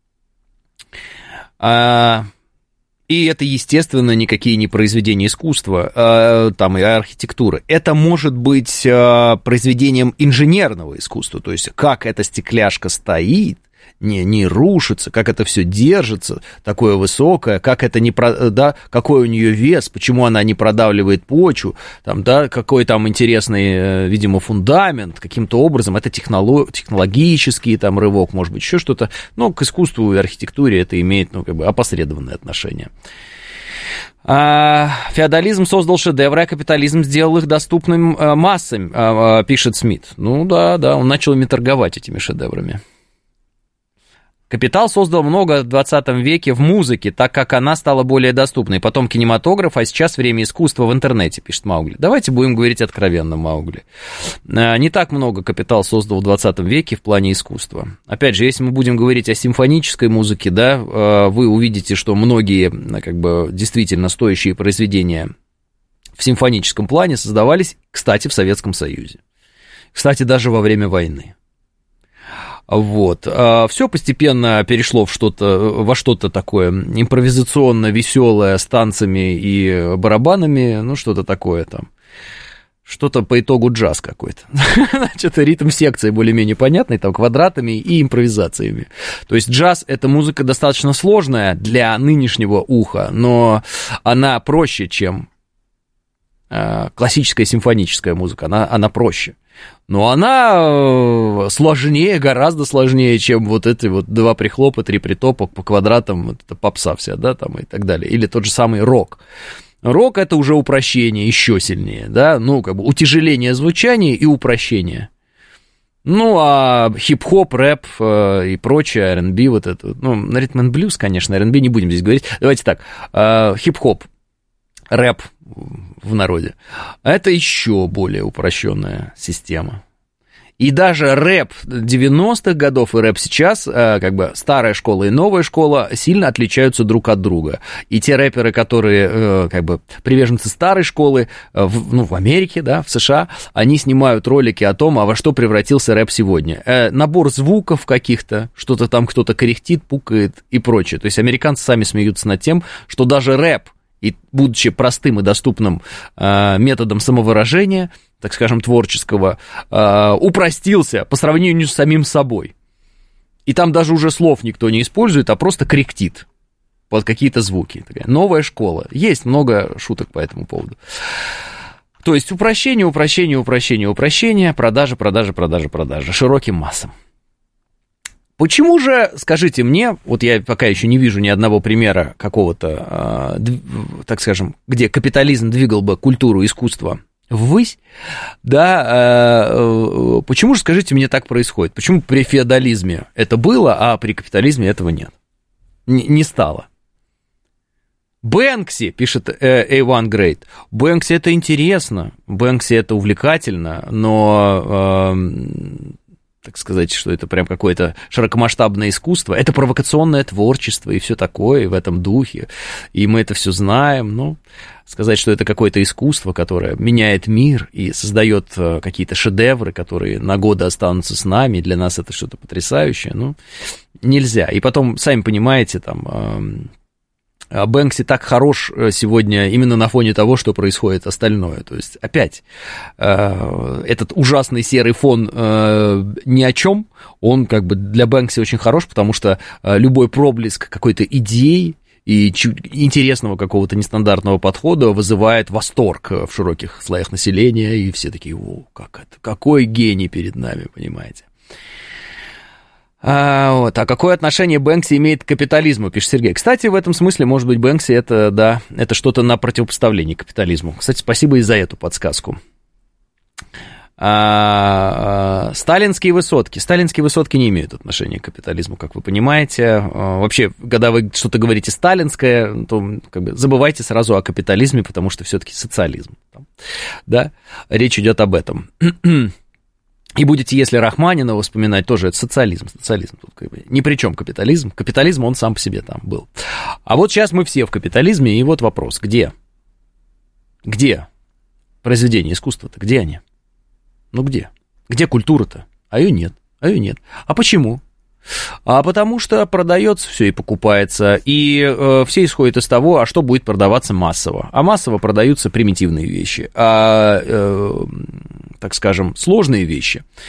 Speaker 2: И это, естественно, никакие не произведения искусства, там и архитектуры. Это может быть произведением инженерного искусства, то есть как эта стекляшка стоит, не рушится, как это все держится, такое высокое, как это да, какой у нее вес, почему она не продавливает почву, там, да, какой там интересный, видимо, фундамент, каким-то образом, это технологический там рывок, может быть, еще что-то, но к искусству и архитектуре это имеет, ну, как бы опосредованное отношение. Феодализм создал шедевры, а капитализм сделал их доступным массам, пишет Смит. Ну да, он начал ими торговать, этими шедеврами. Капитал создал много в 20 веке в музыке, так как она стала более доступной. Потом кинематограф, а сейчас время искусства в интернете, пишет Маугли. Давайте будем говорить откровенно, Маугли. Не так много капитал создал в 20 веке в плане искусства. Опять же, если мы будем говорить о симфонической музыке, да, вы увидите, что многие, как бы, действительно стоящие произведения в симфоническом плане создавались, кстати, в Советском Союзе. Кстати, даже во время войны. Вот. Все постепенно перешло во что-то такое импровизационно-веселое с танцами и барабанами, ну, что-то такое там. Что-то по итогу джаз какой-то. Значит, ритм секции более-менее понятный, там, квадратами и импровизациями. То есть джаз — это музыка достаточно сложная для нынешнего уха, но она проще, чем классическая симфоническая музыка, она проще. Но она сложнее, гораздо сложнее, чем вот эти вот 2 прихлопа, 3 притопа по квадратам, вот это попса вся, да, там и так далее. Или тот же самый рок. Рок — это уже упрощение, еще сильнее, да, ну, как бы утяжеление звучания и упрощение. Ну, а хип-хоп, рэп и прочее, R&B, вот это, ну, ритм энд блюз, конечно, R&B не будем здесь говорить. Давайте так, хип-хоп, рэп в народе, это еще более упрощенная система. И даже рэп 90-х годов и рэп сейчас, как бы старая школа и новая школа, сильно отличаются друг от друга. И те рэперы, которые, как бы, приверженцы старой школы, в Америке, да, в США, они снимают ролики о том, а во что превратился рэп сегодня. Набор звуков каких-то, что-то там кто-то кряхтит, пукает и прочее. То есть американцы сами смеются над тем, что даже рэп, и будучи простым и доступным методом самовыражения, так скажем, творческого, упростился по сравнению с самим собой. И там даже уже слов никто не использует, а просто кряхтит под какие-то звуки. Такая новая школа. Есть много шуток по этому поводу. То есть упрощение, продажа широким массам. Почему же, скажите мне, вот я пока еще не вижу ни одного примера какого-то, так скажем, где капитализм двигал бы культуру, искусство ввысь, да, почему же, скажите мне, так происходит? Почему при феодализме это было, а при капитализме этого нет? Не стало. Бэнкси, пишет A1 Great, Бэнкси это интересно, Бэнкси это увлекательно, но... так сказать, что это прям какое-то широкомасштабное искусство, это провокационное творчество и все такое в этом духе, и мы это все знаем, ну, сказать, что это какое-то искусство, которое меняет мир и создает какие-то шедевры, которые на годы останутся с нами, и для нас это что-то потрясающее, ну, нельзя. И потом, сами понимаете, там... Бэнкси так хорош сегодня именно на фоне того, что происходит остальное. То есть, опять, этот ужасный серый фон ни о чем, он как бы для Бэнкси очень хорош, потому что любой проблеск какой-то идеи и интересного какого-то нестандартного подхода вызывает восторг в широких слоях населения, и все такие: о, как это, какой гений перед нами, понимаете. А какое отношение Бэнкси имеет к капитализму, пишет Сергей. Кстати, в этом смысле, может быть, Бэнкси это, да, это что-то на противопоставлении капитализму. Кстати, спасибо и за эту подсказку. Сталинские высотки. Сталинские высотки не имеют отношения к капитализму, как вы понимаете. Вообще, когда вы что-то говорите сталинское, то как бы забывайте сразу о капитализме, потому что все-таки социализм. Да? Речь идет об этом. И будете, если Рахманинова вспоминать, тоже это социализм. Социализм тут как бы ни при чем капитализм. Капитализм, он сам по себе там был. А вот сейчас мы все в капитализме, и вот вопрос: где? Где произведения искусства-то? Где они? Ну где? Где культура-то? А ее нет. А почему? А потому что продается все и покупается, и все исходит из того, а что будет продаваться массово. А массово продаются примитивные вещи, так скажем, сложные вещи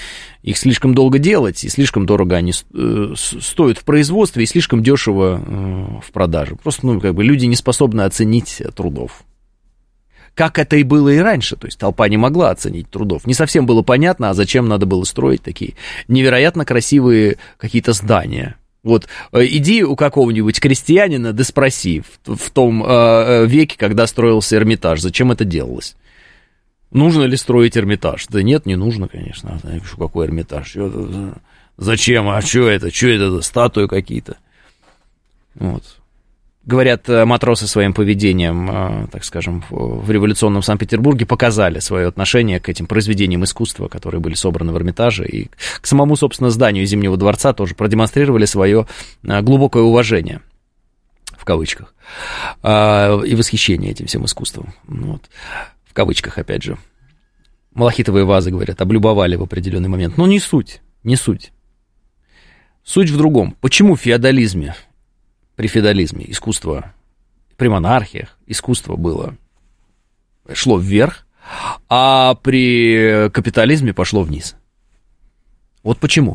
Speaker 2: Их слишком долго делать, и слишком дорого они стоят в производстве, и слишком дешево в продаже. Просто, люди не способны оценить трудов. Как это и было и раньше, то есть толпа не могла оценить трудов. Не совсем было понятно, а зачем надо было строить такие невероятно красивые какие-то здания. Вот иди у какого-нибудь крестьянина, да спроси в том веке, когда строился Эрмитаж, зачем это делалось? Нужно ли строить Эрмитаж? Да нет, не нужно, конечно. Какой Эрмитаж? Зачем? А что это? Что это? Статуи какие-то. Вот. Говорят, матросы своим поведением, так скажем, в революционном Санкт-Петербурге показали свое отношение к этим произведениям искусства, которые были собраны в Эрмитаже, и к самому, собственно, зданию Зимнего дворца тоже продемонстрировали свое глубокое уважение, в кавычках, и восхищение этим всем искусством. Вот. В кавычках, опять же. Малахитовые вазы, говорят, облюбовали в определенный момент. Но не суть, не суть. Суть в другом. Почему в феодализме, при феодализме искусство, при монархиях искусство шло вверх, а при капитализме пошло вниз? Вот почему.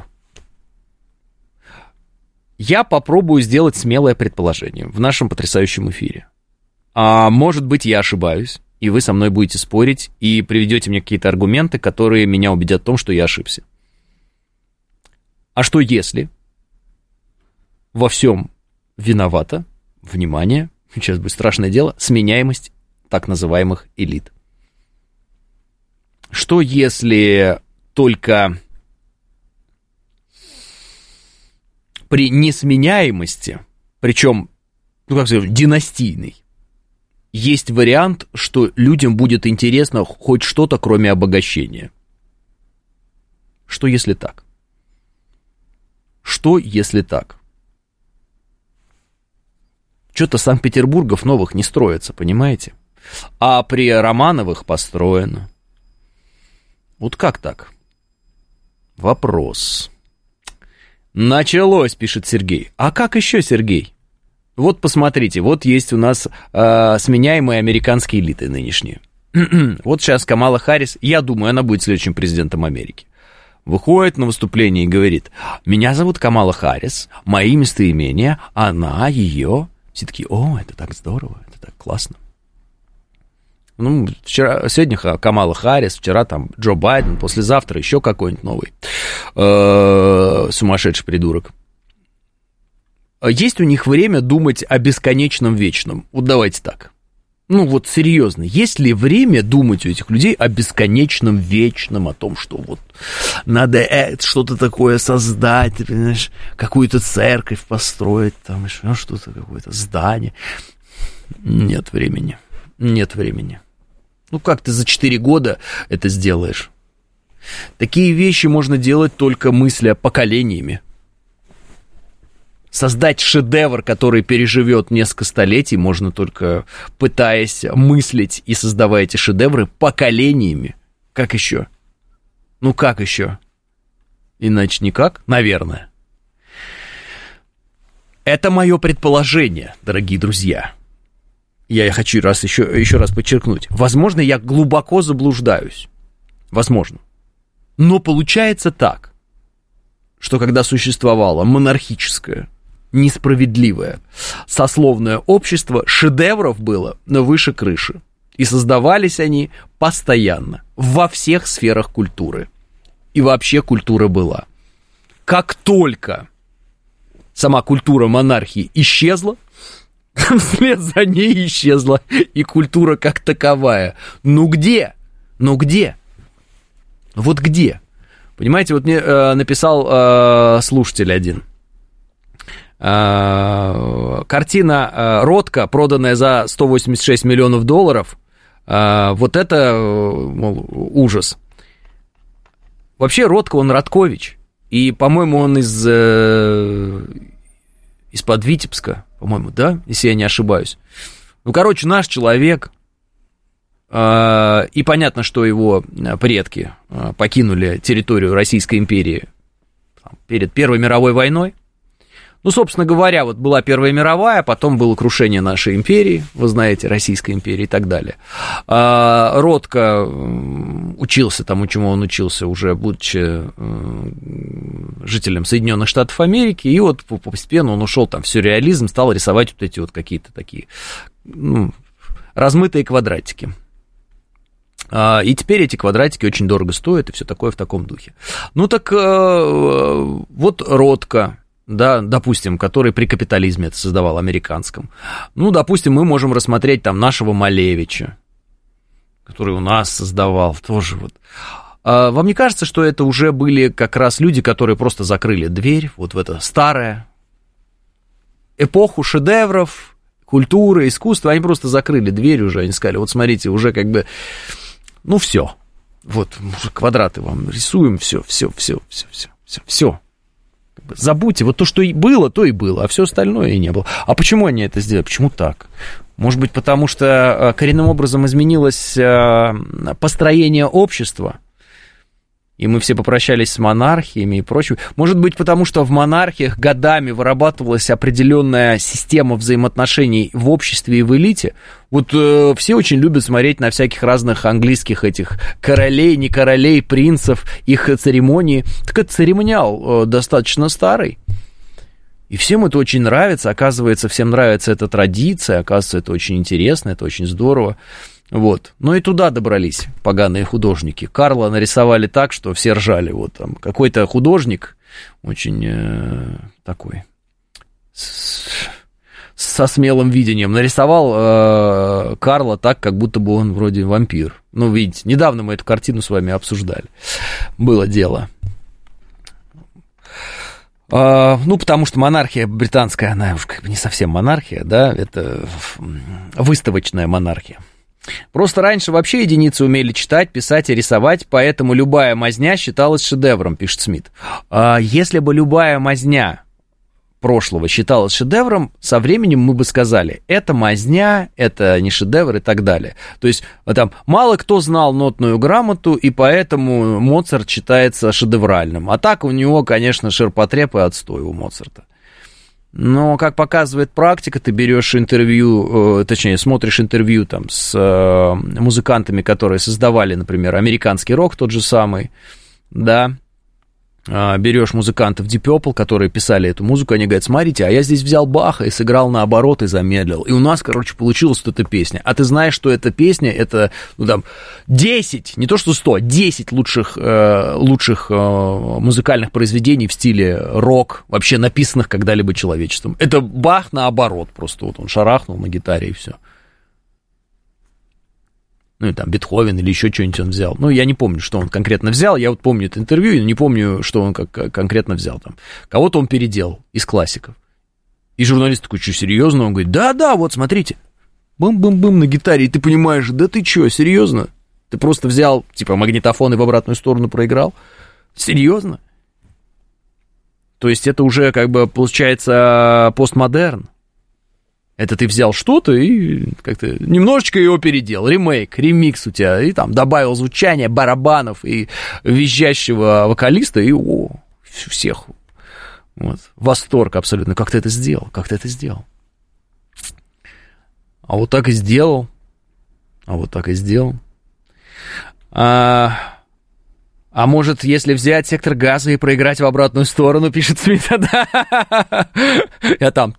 Speaker 2: Я попробую сделать смелое предположение в нашем потрясающем эфире. А может быть, я ошибаюсь, и вы со мной будете спорить, и приведете мне какие-то аргументы, которые меня убедят в том, что я ошибся. А что если во всем виновата, внимание, сейчас будет страшное дело, сменяемость так называемых элит? Что если только при несменяемости, причем, династийной, есть вариант, что людям будет интересно хоть что-то, кроме обогащения? Что если так? Что если так? Что-то Санкт-Петербургов новых не строится, понимаете? А при Романовых построено. Вот как так? Вопрос. Началось, пишет Сергей. А как еще, Сергей? Вот посмотрите, вот есть у нас сменяемые американские элиты нынешние. Вот сейчас Камала Харрис, я думаю, она будет следующим президентом Америки. Выходит на выступление и говорит: меня зовут Камала Харрис, мои местоимения, она, ее. Все такие: о, это так здорово, это так классно. Сегодня Камала Харрис, вчера там Джо Байден, послезавтра еще какой-нибудь новый сумасшедший придурок. Есть у них время думать о бесконечном вечном? Вот давайте так. Серьезно, есть ли время думать у этих людей о бесконечном вечном, о том, что вот надо что-то такое создать, понимаешь, какую-то церковь построить, там еще что-то, какое-то здание? Нет времени, нет времени. Как ты за 4 года это сделаешь? Такие вещи можно делать только мысля поколениями. Создать шедевр, который переживет несколько столетий, можно только пытаясь мыслить и создавая эти шедевры поколениями. Как еще? Как еще? Иначе никак, наверное. Это мое предположение, дорогие друзья. Я хочу еще раз подчеркнуть. Возможно, я глубоко заблуждаюсь. Возможно. Но получается так, что когда существовало монархическое, несправедливое сословное общество, шедевров было выше крыши. И создавались они постоянно, во всех сферах культуры. И вообще культура была. Как только сама культура монархии исчезла, вслед за ней исчезла и культура как таковая. Где? Вот где? Понимаете, вот мне написал слушатель один. Картина Ротко, проданная за $186 миллионов, вот это, мол, ужас. Вообще Ротко, он Роткович, и, по-моему, он из-под Витебска, по-моему, да, если я не ошибаюсь. Наш человек, и понятно, что его предки покинули территорию Российской империи перед Первой мировой войной. Ну, собственно говоря, вот была Первая мировая, потом было крушение нашей империи, вы знаете, Российской империи и так далее. Родко учился тому, чему он учился, уже будучи жителем Соединенных Штатов Америки, и вот постепенно он ушел там в сюрреализм, стал рисовать вот эти вот какие-то такие, ну, размытые квадратики. И теперь эти квадратики очень дорого стоят, и все такое в таком духе. Ну, так вот Родко, да, допустим, который при капитализме это создавал, американском. Ну, допустим, мы можем рассмотреть там нашего Малевича, который у нас создавал, тоже вот. Вам не кажется, что это уже были как раз люди, которые просто закрыли дверь вот в это старое эпоху шедевров, культуры, искусства, они просто закрыли дверь уже, они сказали, вот смотрите, уже как бы, ну, все, вот, квадраты вам рисуем, все. Забудьте, вот то, что и было, то и было, а все остальное и не было. А почему они это сделали? Почему так? Может быть, потому что коренным образом изменилось построение общества, и мы все попрощались с монархиями и прочим. Может быть, потому что в монархиях годами вырабатывалась определенная система взаимоотношений в обществе и в элите. Вот все очень любят смотреть на всяких разных английских этих королей, не королей, принцев, их церемонии. Так это церемониал достаточно старый. И всем это очень нравится, оказывается, всем нравится эта традиция, оказывается, это очень интересно, это очень здорово. Вот. Но и туда добрались поганые художники. Карла нарисовали так, что все ржали. Вот там какой-то художник, очень такой, со смелым видением, нарисовал Карла так, как будто бы он вроде вампир. Ну, видите, недавно мы эту картину с вами обсуждали. Было дело. Ну, потому что монархия британская, она уж как бы не совсем монархия, да, это выставочная монархия. Просто раньше вообще единицы умели читать, писать и рисовать, поэтому любая мазня считалась шедевром, пишет Смит. Если бы любая мазня прошлого считалась шедевром, со временем мы бы сказали, это мазня, это не шедевр и так далее. То есть там мало кто знал нотную грамоту, и поэтому Моцарт считается шедевральным. А так у него, конечно, ширпотреб и отстой у Моцарта. Но, как показывает практика, ты берешь интервью, точнее, смотришь интервью там с музыкантами, которые создавали, например, американский рок, тот же самый, да, берешь музыкантов Deep Purple, которые писали эту музыку, они говорят, смотрите, а я здесь взял Баха и сыграл наоборот и замедлил, и у нас, короче, получилась вот эта песня, а ты знаешь, что эта песня, это, ну, там, 10, не то что 100, 10 лучших музыкальных произведений в стиле рок, вообще написанных когда-либо человечеством. Это Бах наоборот, просто вот он шарахнул на гитаре и все. Ну, и там Бетховен или еще что-нибудь он взял. Ну, я не помню, что он конкретно взял. Я вот помню это интервью, но не помню, что он конкретно взял там. Кого-то он переделал из классиков. И журналист такой, что, серьезно? Он говорит, да, вот смотрите. Бум-бум-бум на гитаре. И ты понимаешь, да ты что, серьезно? Ты просто взял, типа, магнитофон и в обратную сторону проиграл? Серьезно? То есть это уже, как бы, получается, постмодерн. Это ты взял что-то и как-то немножечко его переделал, ремикс у тебя, и там добавил звучание барабанов и визжащего вокалиста, и всех вот, восторг абсолютно. Как ты это сделал? А вот так и сделал. А может, если взять сектор газа и проиграть в обратную сторону, пишет Смит, да? Я там...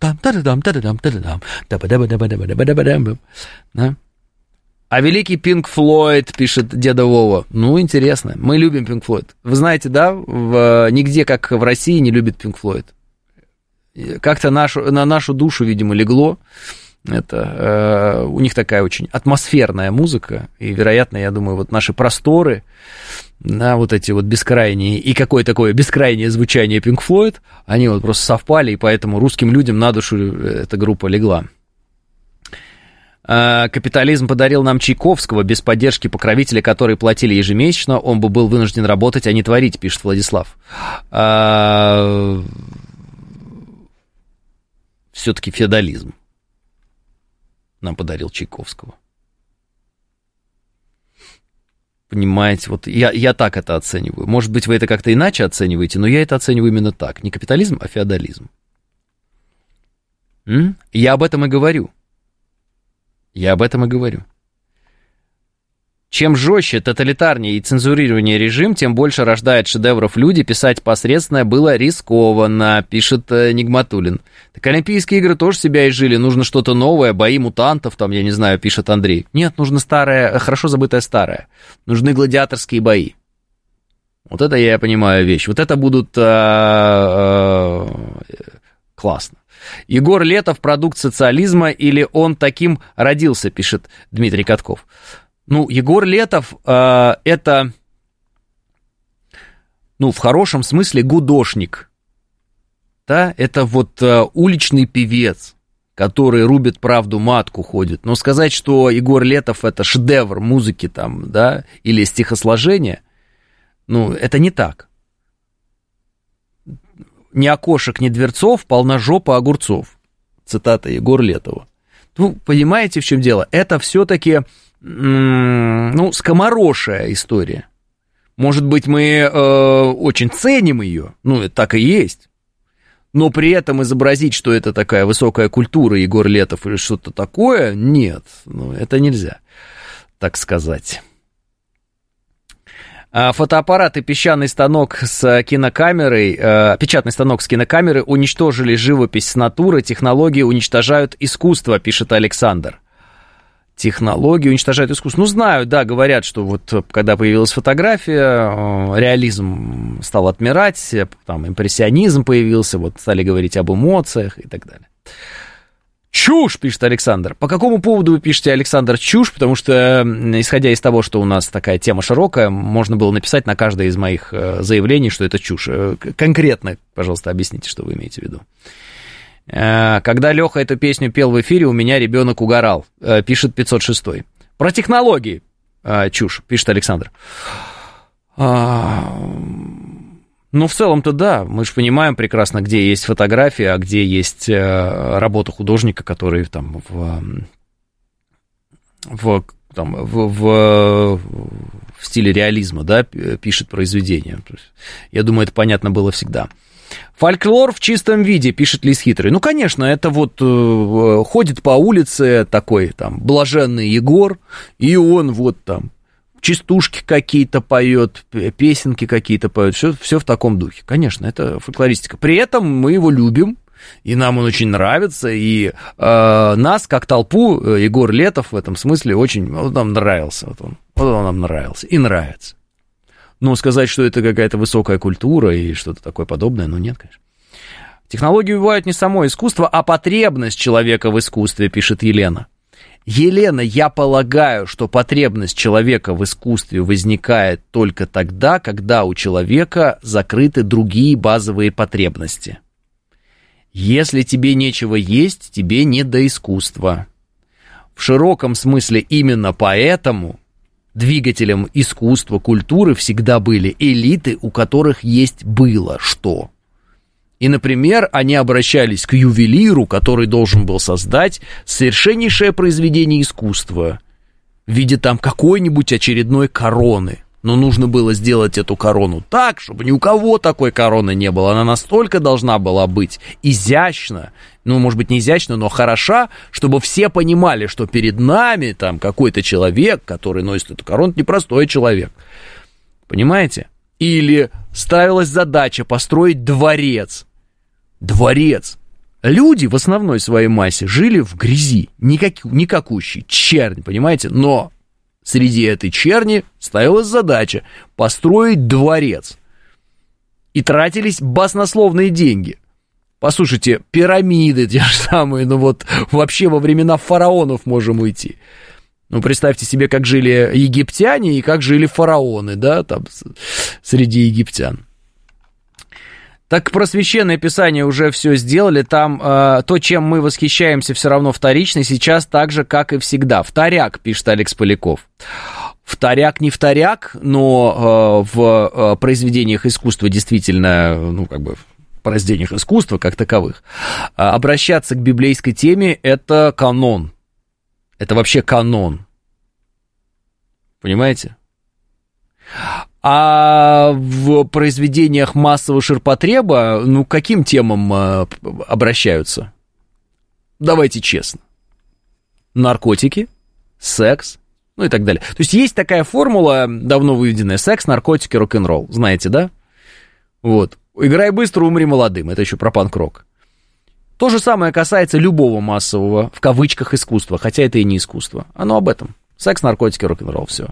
Speaker 2: А великий Пинк Флойд, пишет деда Вова. Ну, интересно. Мы любим Пинк Флойд. Вы знаете, да, нигде, как в России, не любит Пинк Флойд. Как-то на нашу душу, видимо, легло. Это у них такая очень атмосферная музыка. И, вероятно, я думаю, вот наши просторы... Да, вот эти вот бескрайние, и какое такое бескрайнее звучание Pink Floyd, они вот просто совпали, и поэтому русским людям на душу эта группа легла. Капитализм подарил нам Чайковского, без поддержки покровителя, которые платили ежемесячно, он бы был вынужден работать, а не творить, пишет Владислав. Все-таки феодализм нам подарил Чайковского. Понимаете, вот я так это оцениваю. Может быть, вы это как-то иначе оцениваете, но я это оцениваю именно так. Не капитализм, а феодализм. Я об этом и говорю. Чем жестче, тоталитарнее и цензурирование режим, тем больше рождает шедевров люди. Писать посредственное было рискованно, пишет Нигматуллин. Так Олимпийские игры тоже себя изжили. Нужно что-то новое, бои мутантов, там, я не знаю, пишет Андрей. Нет, нужно старое, хорошо забытое старое. Нужны гладиаторские бои. Вот это я понимаю вещь. Вот это будут классно. Егор Летов, продукт социализма, или он таким родился, пишет Дмитрий Катков. Ну, Егор Летов это, ну, в хорошем смысле гудошник. Да, это вот уличный певец, который рубит правду матку, ходит. Но сказать, что Егор Летов это шедевр музыки там, да, или стихосложения, ну, это не так. Ни окошек, ни дверцов, полна жопа огурцов. Цитата Егора Летова. Ну, понимаете, в чем дело? Это все-таки... ну, скоморошая история. Может быть, мы очень ценим ее, ну, это так и есть, но при этом изобразить, что это такая высокая культура, Егор Летов или что-то такое, нет, ну, это нельзя, так сказать. Фотоаппарат и песчаный станок с кинокамерой, печатный станок с кинокамерой уничтожили живопись с натуры, технологии уничтожают искусство, пишет Александр. Технологии уничтожают искусство. Ну, знаю, да, говорят, что вот когда появилась фотография, реализм стал отмирать, там импрессионизм появился, вот стали говорить об эмоциях и так далее. Чушь, пишет Александр. По какому поводу вы пишете, Александр, чушь? Потому что, исходя из того, что у нас такая тема широкая, можно было написать на каждое из моих заявлений, что это чушь. Конкретно, пожалуйста, объясните, что вы имеете в виду. Когда Леха эту песню пел в эфире, у меня ребенок угорал, пишет 506. Про технологии чушь, пишет Александр. Ну, в целом-то да, мы же понимаем прекрасно, где есть фотография, а где есть работа художника, который там в стиле реализма, да, пишет произведение. Я думаю, это понятно было всегда. Фольклор в чистом виде, пишет Лис Хитрый. Ну, конечно, это вот ходит по улице такой там блаженный Егор, и он вот там частушки какие-то поет, песенки какие-то поет, все в таком духе. Конечно, это фольклористика. При этом мы его любим, и нам он очень нравится, и нас, как толпу, Егор Летов в этом смысле очень, он нам нравился, вот он нам нравился и нравится. Но сказать, что это какая-то высокая культура и что-то такое подобное, ну нет, конечно. Технологии убивают не само искусство, а потребность человека в искусстве, пишет Елена. Елена, я полагаю, что потребность человека в искусстве возникает только тогда, когда у человека закрыты другие базовые потребности. Если тебе нечего есть, тебе не до искусства. В широком смысле именно поэтому двигателем искусства, культуры всегда были элиты, у которых есть было что. И, например, они обращались к ювелиру, который должен был создать совершеннейшее произведение искусства в виде там какой-нибудь очередной короны. Но нужно было сделать эту корону так, чтобы ни у кого такой короны не было. Она настолько должна была быть изящна, ну, может быть, не изящна, но хороша, чтобы все понимали, что перед нами там какой-то человек, который носит эту корону, непростой человек. Понимаете? Или ставилась задача построить дворец. Дворец. Люди в основной своей массе жили в грязи, никакущей, чернь, понимаете? Но среди этой черни ставилась задача построить дворец. И тратились баснословные деньги. Послушайте, пирамиды те же самые, ну вот вообще во времена фараонов можем уйти. Ну, представьте себе, как жили египтяне и как жили фараоны, да, там среди египтян. Так про Священное Писание уже все сделали, там то, чем мы восхищаемся, все равно вторично, сейчас так же, как и всегда. Вторяк, пишет Алекс Поляков. Вторяк не вторяк, но в произведениях искусства действительно, ну, как бы, в произведениях искусства как таковых, обращаться к библейской теме – это канон. Это вообще канон. Понимаете? А в произведениях массового ширпотреба, ну, к каким темам обращаются? Давайте честно. Наркотики, секс, ну и так далее. То есть есть такая формула, давно выведенная: секс, наркотики, рок-н-ролл. Знаете, да? Вот. Играй быстро, умри молодым. Это еще про панк-рок. То же самое касается любого массового, в кавычках, искусства, хотя это и не искусство. Оно об этом. Секс, наркотики, рок-н-ролл, все.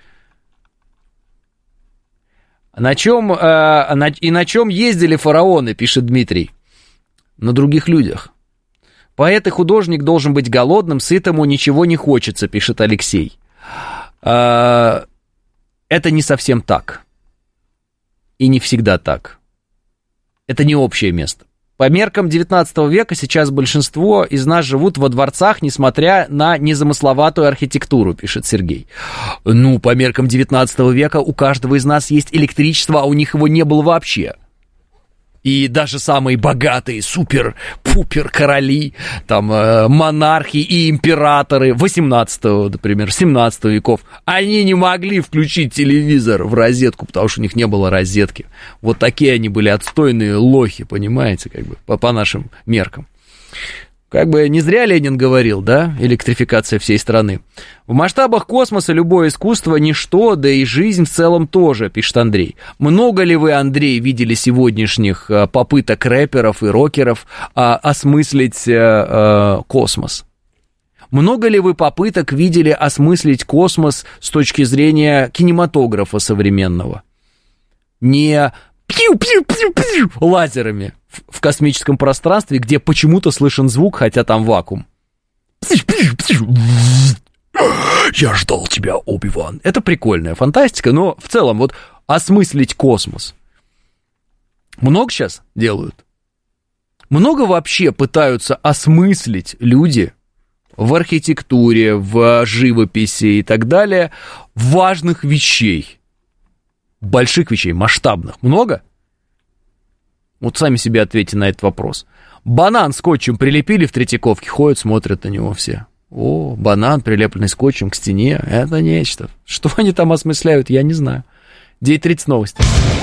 Speaker 2: На чем ездили фараоны, пишет Дмитрий? На других людях. Поэт и художник должен быть голодным, сытому ничего не хочется, пишет Алексей. Это не совсем так. И не всегда так. Это не общее место. По меркам 19 века сейчас большинство из нас живут во дворцах, несмотря на незамысловатую архитектуру, пишет Сергей. Ну, по меркам 19 века у каждого из нас есть электричество, а у них его не было вообще. И даже самые богатые супер-пупер короли, там, монархи и императоры 18-го, например, 17 веков, они не могли включить телевизор в розетку, потому что у них не было розетки. Вот такие они были отстойные лохи, понимаете, как бы, по нашим меркам. Как бы не зря Ленин говорил, да, электрификация всей страны. В масштабах космоса любое искусство ничто, да и жизнь в целом тоже, пишет Андрей. Много ли вы, Андрей, видели сегодняшних попыток рэперов и рокеров осмыслить космос? Много ли вы попыток видели осмыслить космос с точки зрения кинематографа современного? Не пью-пью-пью-пью лазерами в космическом пространстве, где почему-то слышен звук, хотя там вакуум. Я ждал тебя, Оби-Ван. Это прикольная фантастика, но в целом вот осмыслить космос. Много сейчас делают? Много вообще пытаются осмыслить люди в архитектуре, в живописи и так далее важных вещей. Больших вещей, масштабных. Много? Вот сами себе ответьте на этот вопрос. Банан скотчем прилепили в Третьяковке, ходят, смотрят на него все. О, банан, прилепленный скотчем к стене, это нечто. Что они там осмысляют, я не знаю. 9:30 новости.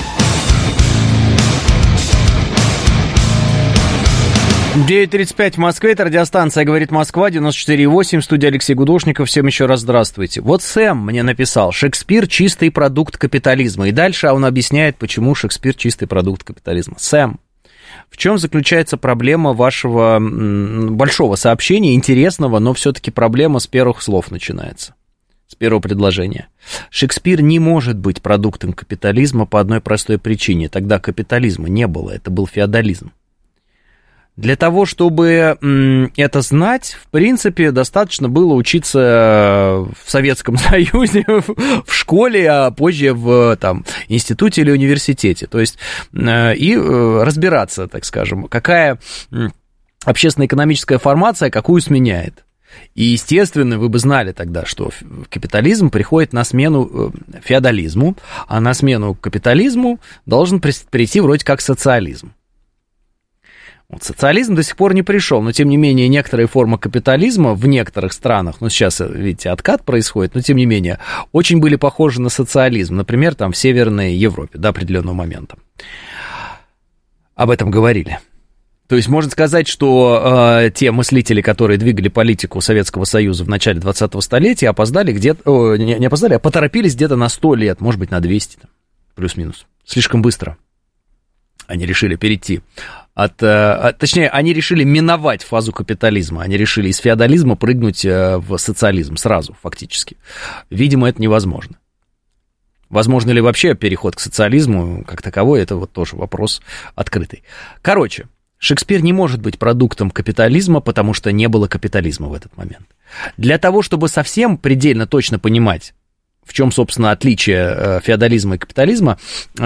Speaker 2: — 9:35 в Москве, это радиостанция «Говорит Москва», 94,8, студия Алексей Гудошников. Всем еще раз здравствуйте. Вот Сэм мне написал: Шекспир — чистый продукт капитализма. И дальше он объясняет, почему Шекспир — чистый продукт капитализма. Сэм, в чем заключается проблема вашего большого сообщения, интересного, но все-таки проблема с первых слов начинается, с первого предложения. Шекспир не может быть продуктом капитализма по одной простой причине. Тогда капитализма не было, это был феодализм. Для того, чтобы это знать, в принципе, достаточно было учиться в Советском Союзе, в школе, а позже в институте или университете. То есть и разбираться, так скажем, какая общественно-экономическая формация какую сменяет. И, естественно, вы бы знали тогда, что капитализм приходит на смену феодализму, а на смену капитализму должен прийти вроде как социализм. Вот социализм до сих пор не пришел, но, тем не менее, некоторые формы капитализма в некоторых странах, ну, сейчас, видите, откат происходит, но, тем не менее, очень были похожи на социализм, например, там, в Северной Европе до определенного момента. Об этом говорили. То есть, можно сказать, что те мыслители, которые двигали политику Советского Союза в начале 20-го столетия, опоздали где-то, не опоздали, а поторопились где-то на 100 лет, может быть, на 200, плюс-минус. Слишком быстро они решили перейти точнее, они решили миновать фазу капитализма, они решили из феодализма прыгнуть в социализм сразу, фактически. Видимо, это невозможно. Возможно ли вообще переход к социализму как таковой, это вот тоже вопрос открытый. Короче, Шекспир не может быть продуктом капитализма, потому что не было капитализма в этот момент. Для того, чтобы совсем предельно точно понимать, в чем, собственно, отличие феодализма и капитализма,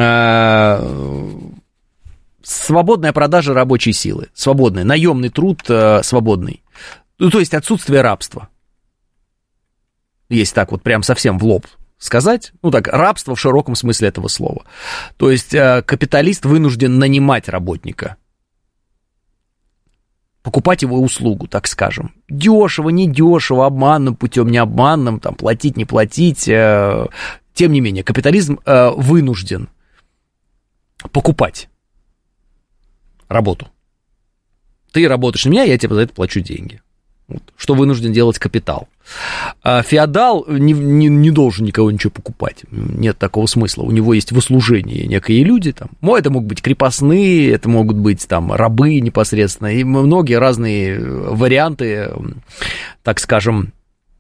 Speaker 2: свободная продажа рабочей силы, свободный, наемный труд свободный, ну, то есть отсутствие рабства. Если так вот прям совсем в лоб сказать, ну так, рабство в широком смысле этого слова. То есть капиталист вынужден нанимать работника, покупать его услугу, так скажем. Дешево, недешево, обманным путем, не обманным, там, платить, не платить. Тем не менее, капитализм вынужден покупать работу. Ты работаешь на меня, я тебе за это плачу деньги. Вот. Что вынужден делать капитал. А феодал не должен никого ничего покупать. Нет такого смысла. У него есть в услужении некие люди. Там. Это могут быть крепостные, это могут быть там, рабы непосредственно. И многие разные варианты, так скажем,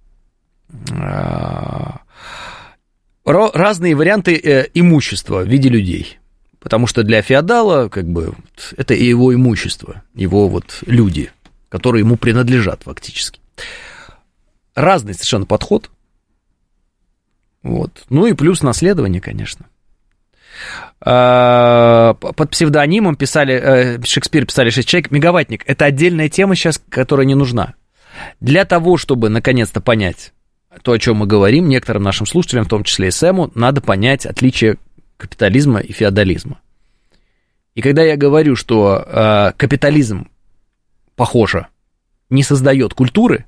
Speaker 2: разные варианты имущества в виде людей. Потому что для феодала, как бы, это и его имущество, его вот люди, которые ему принадлежат фактически. Разный совершенно подход. Вот. Ну и плюс наследование, конечно. Под псевдонимом Шекспир писали 6 человек. Мегаваттник — это отдельная тема сейчас, которая не нужна. Для того, чтобы наконец-то понять то, о чем мы говорим, некоторым нашим слушателям, в том числе и Сэму, надо понять отличие капитализма и феодализма. И когда я говорю, что капитализм, похоже, не создает культуры,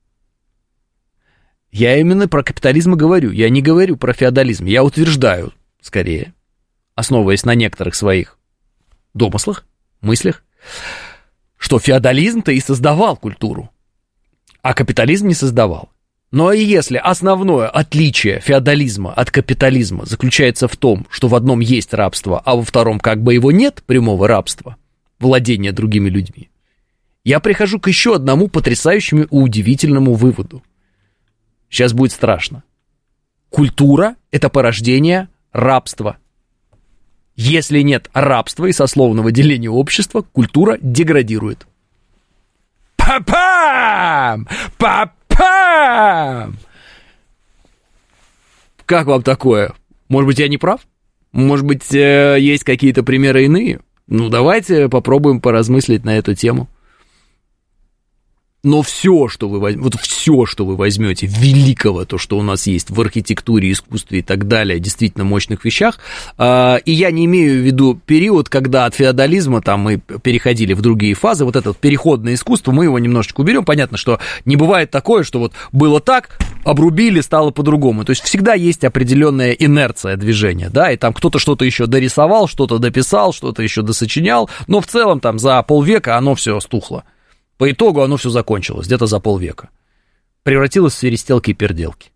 Speaker 2: я именно про капитализм и говорю. Я не говорю про феодализм. Я утверждаю, скорее, основываясь на некоторых своих домыслах, мыслях, что феодализм-то и создавал культуру, а капитализм не создавал. Но и если основное отличие феодализма от капитализма заключается в том, что в одном есть рабство, а во втором как бы его нет, прямого рабства, владения другими людьми, я прихожу к еще одному потрясающему и удивительному выводу. Сейчас будет страшно. Культура – это порождение рабства. Если нет рабства и сословного деления общества, культура деградирует. Па-пам! Па-пам! Как вам такое? Может быть, я не прав? Может быть, есть какие-то примеры иные? Ну, давайте попробуем поразмыслить на эту тему. Но все, что вы возьмете великого, то, что у нас есть в архитектуре, искусстве и так далее, действительно мощных вещах, и я не имею в виду период, когда от феодализма там мы переходили в другие фазы, вот это вот переходное искусство, мы его немножечко уберем. Понятно, что не бывает такое, что вот было так, обрубили, стало по-другому. То есть всегда есть определенная инерция движения, да, и там кто-то что-то еще дорисовал, что-то дописал, что-то еще досочинял, но в целом там за полвека оно все стухло. По итогу оно все закончилось, где-то за полвека. Превратилось в свиристелки и переделки.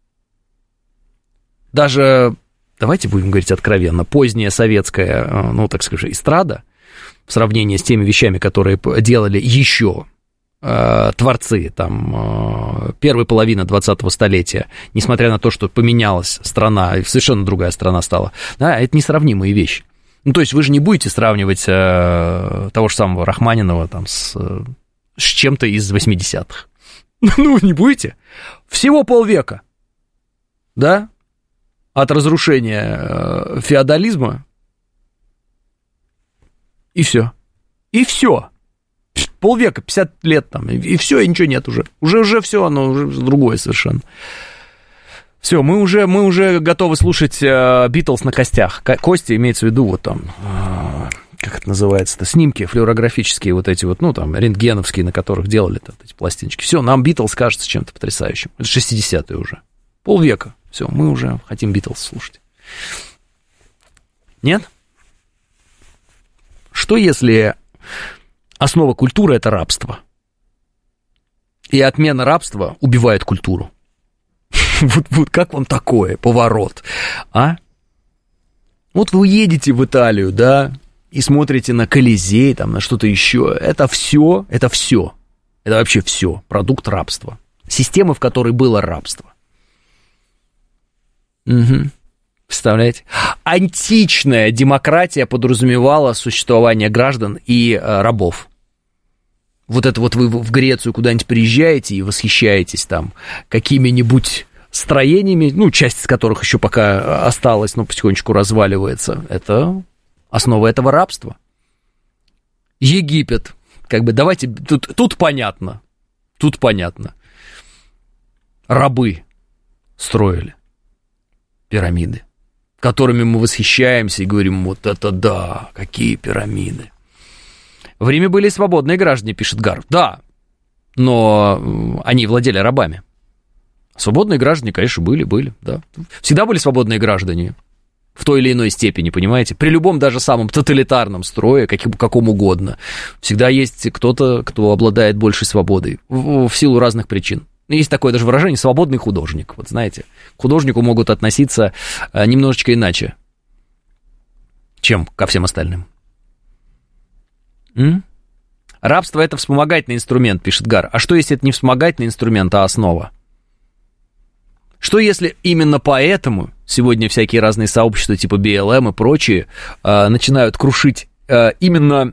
Speaker 2: Даже, давайте будем говорить откровенно, поздняя советская, ну, так скажем, эстрада, в сравнении с теми вещами, которые делали еще творцы, там, первой половины 20-го столетия, несмотря на то, что поменялась страна, и совершенно другая страна стала, да, это несравнимые вещи. Ну, то есть вы же не будете сравнивать того же самого Рахманинова там с чем-то из 80-х. Ну, не будете. Всего полвека, да, от разрушения феодализма, и все. И все. Полвека, 50 лет там, и все, и ничего нет уже. Уже все, оно уже другое совершенно. Все, мы уже готовы слушать Битлз на костях. Кости имеется в виду вот там... как это называется-то, снимки флюорографические вот эти вот, ну, там, рентгеновские, на которых делали вот эти пластиночки. Все, нам Битлз кажется чем-то потрясающим. Это 60-е уже. Полвека. Все, мы уже хотим Битлз слушать. Нет? Что если основа культуры – это рабство? И отмена рабства убивает культуру? Вот как вам такое поворот, а? Вот вы едете в Италию, да, и смотрите на Колизей, там, на что-то еще. Это вообще все продукт рабства. Системы, в которой было рабство. Угу. Представляете? Античная демократия подразумевала существование граждан и рабов. Вот это вот вы в Грецию куда-нибудь приезжаете и восхищаетесь там какими-нибудь строениями, ну, часть из которых еще пока осталась, но потихонечку разваливается. Это... основа этого рабства. Египет. Как бы давайте... Тут понятно. Тут понятно. Рабы строили пирамиды, которыми мы восхищаемся и говорим, вот это да, какие пирамиды. В Риме были свободные граждане, пишет Гар. Да, но они владели рабами. Свободные граждане, конечно, были, да. Всегда были свободные граждане. В той или иной степени, понимаете? При любом даже самом тоталитарном строе, каком угодно, всегда есть кто-то, кто обладает большей свободой в силу разных причин. Есть такое даже выражение «свободный художник». Вот знаете, к художнику могут относиться немножечко иначе, чем ко всем остальным. Рабство – это вспомогательный инструмент, пишет Гар. А что, если это не вспомогательный инструмент, а основа? Что, если именно поэтому сегодня всякие разные сообщества типа BLM и прочие начинают крушить именно,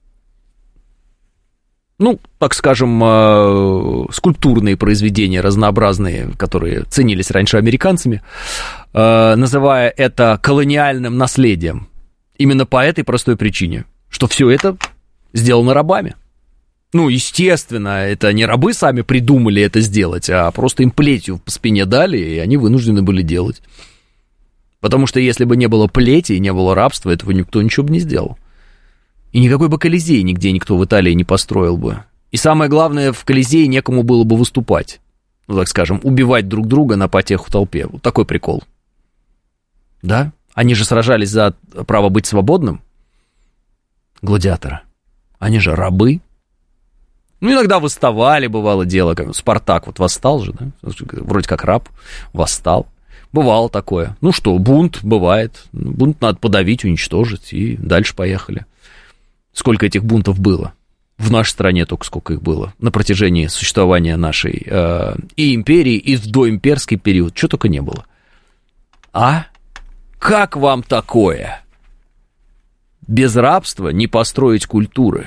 Speaker 2: ну, так скажем, скульптурные произведения разнообразные, которые ценились раньше американцами, называя это колониальным наследием? Именно по этой простой причине, что все это сделано рабами. Ну, естественно, это не рабы сами придумали это сделать, а просто им плетью по спине дали, и они вынуждены были делать. Потому что если бы не было плети и не было рабства, этого никто ничего бы не сделал. И никакой бы Колизей нигде никто в Италии не построил бы. И самое главное, в Колизее некому было бы выступать. Ну, так скажем, убивать друг друга на потеху толпе. Вот такой прикол. Да? Они же сражались за право быть свободным. Гладиаторы. Они же рабы. Ну, иногда восставали, бывало дело, как Спартак вот восстал же, да? Вроде как раб, восстал. Бывало такое. Ну что, бунт бывает. Бунт надо подавить, уничтожить, и дальше поехали. Сколько этих бунтов было? В нашей стране только сколько их было на протяжении существования нашей и империи, и в доимперский период. Чего только не было. А? Как вам такое? Без рабства не построить культуры.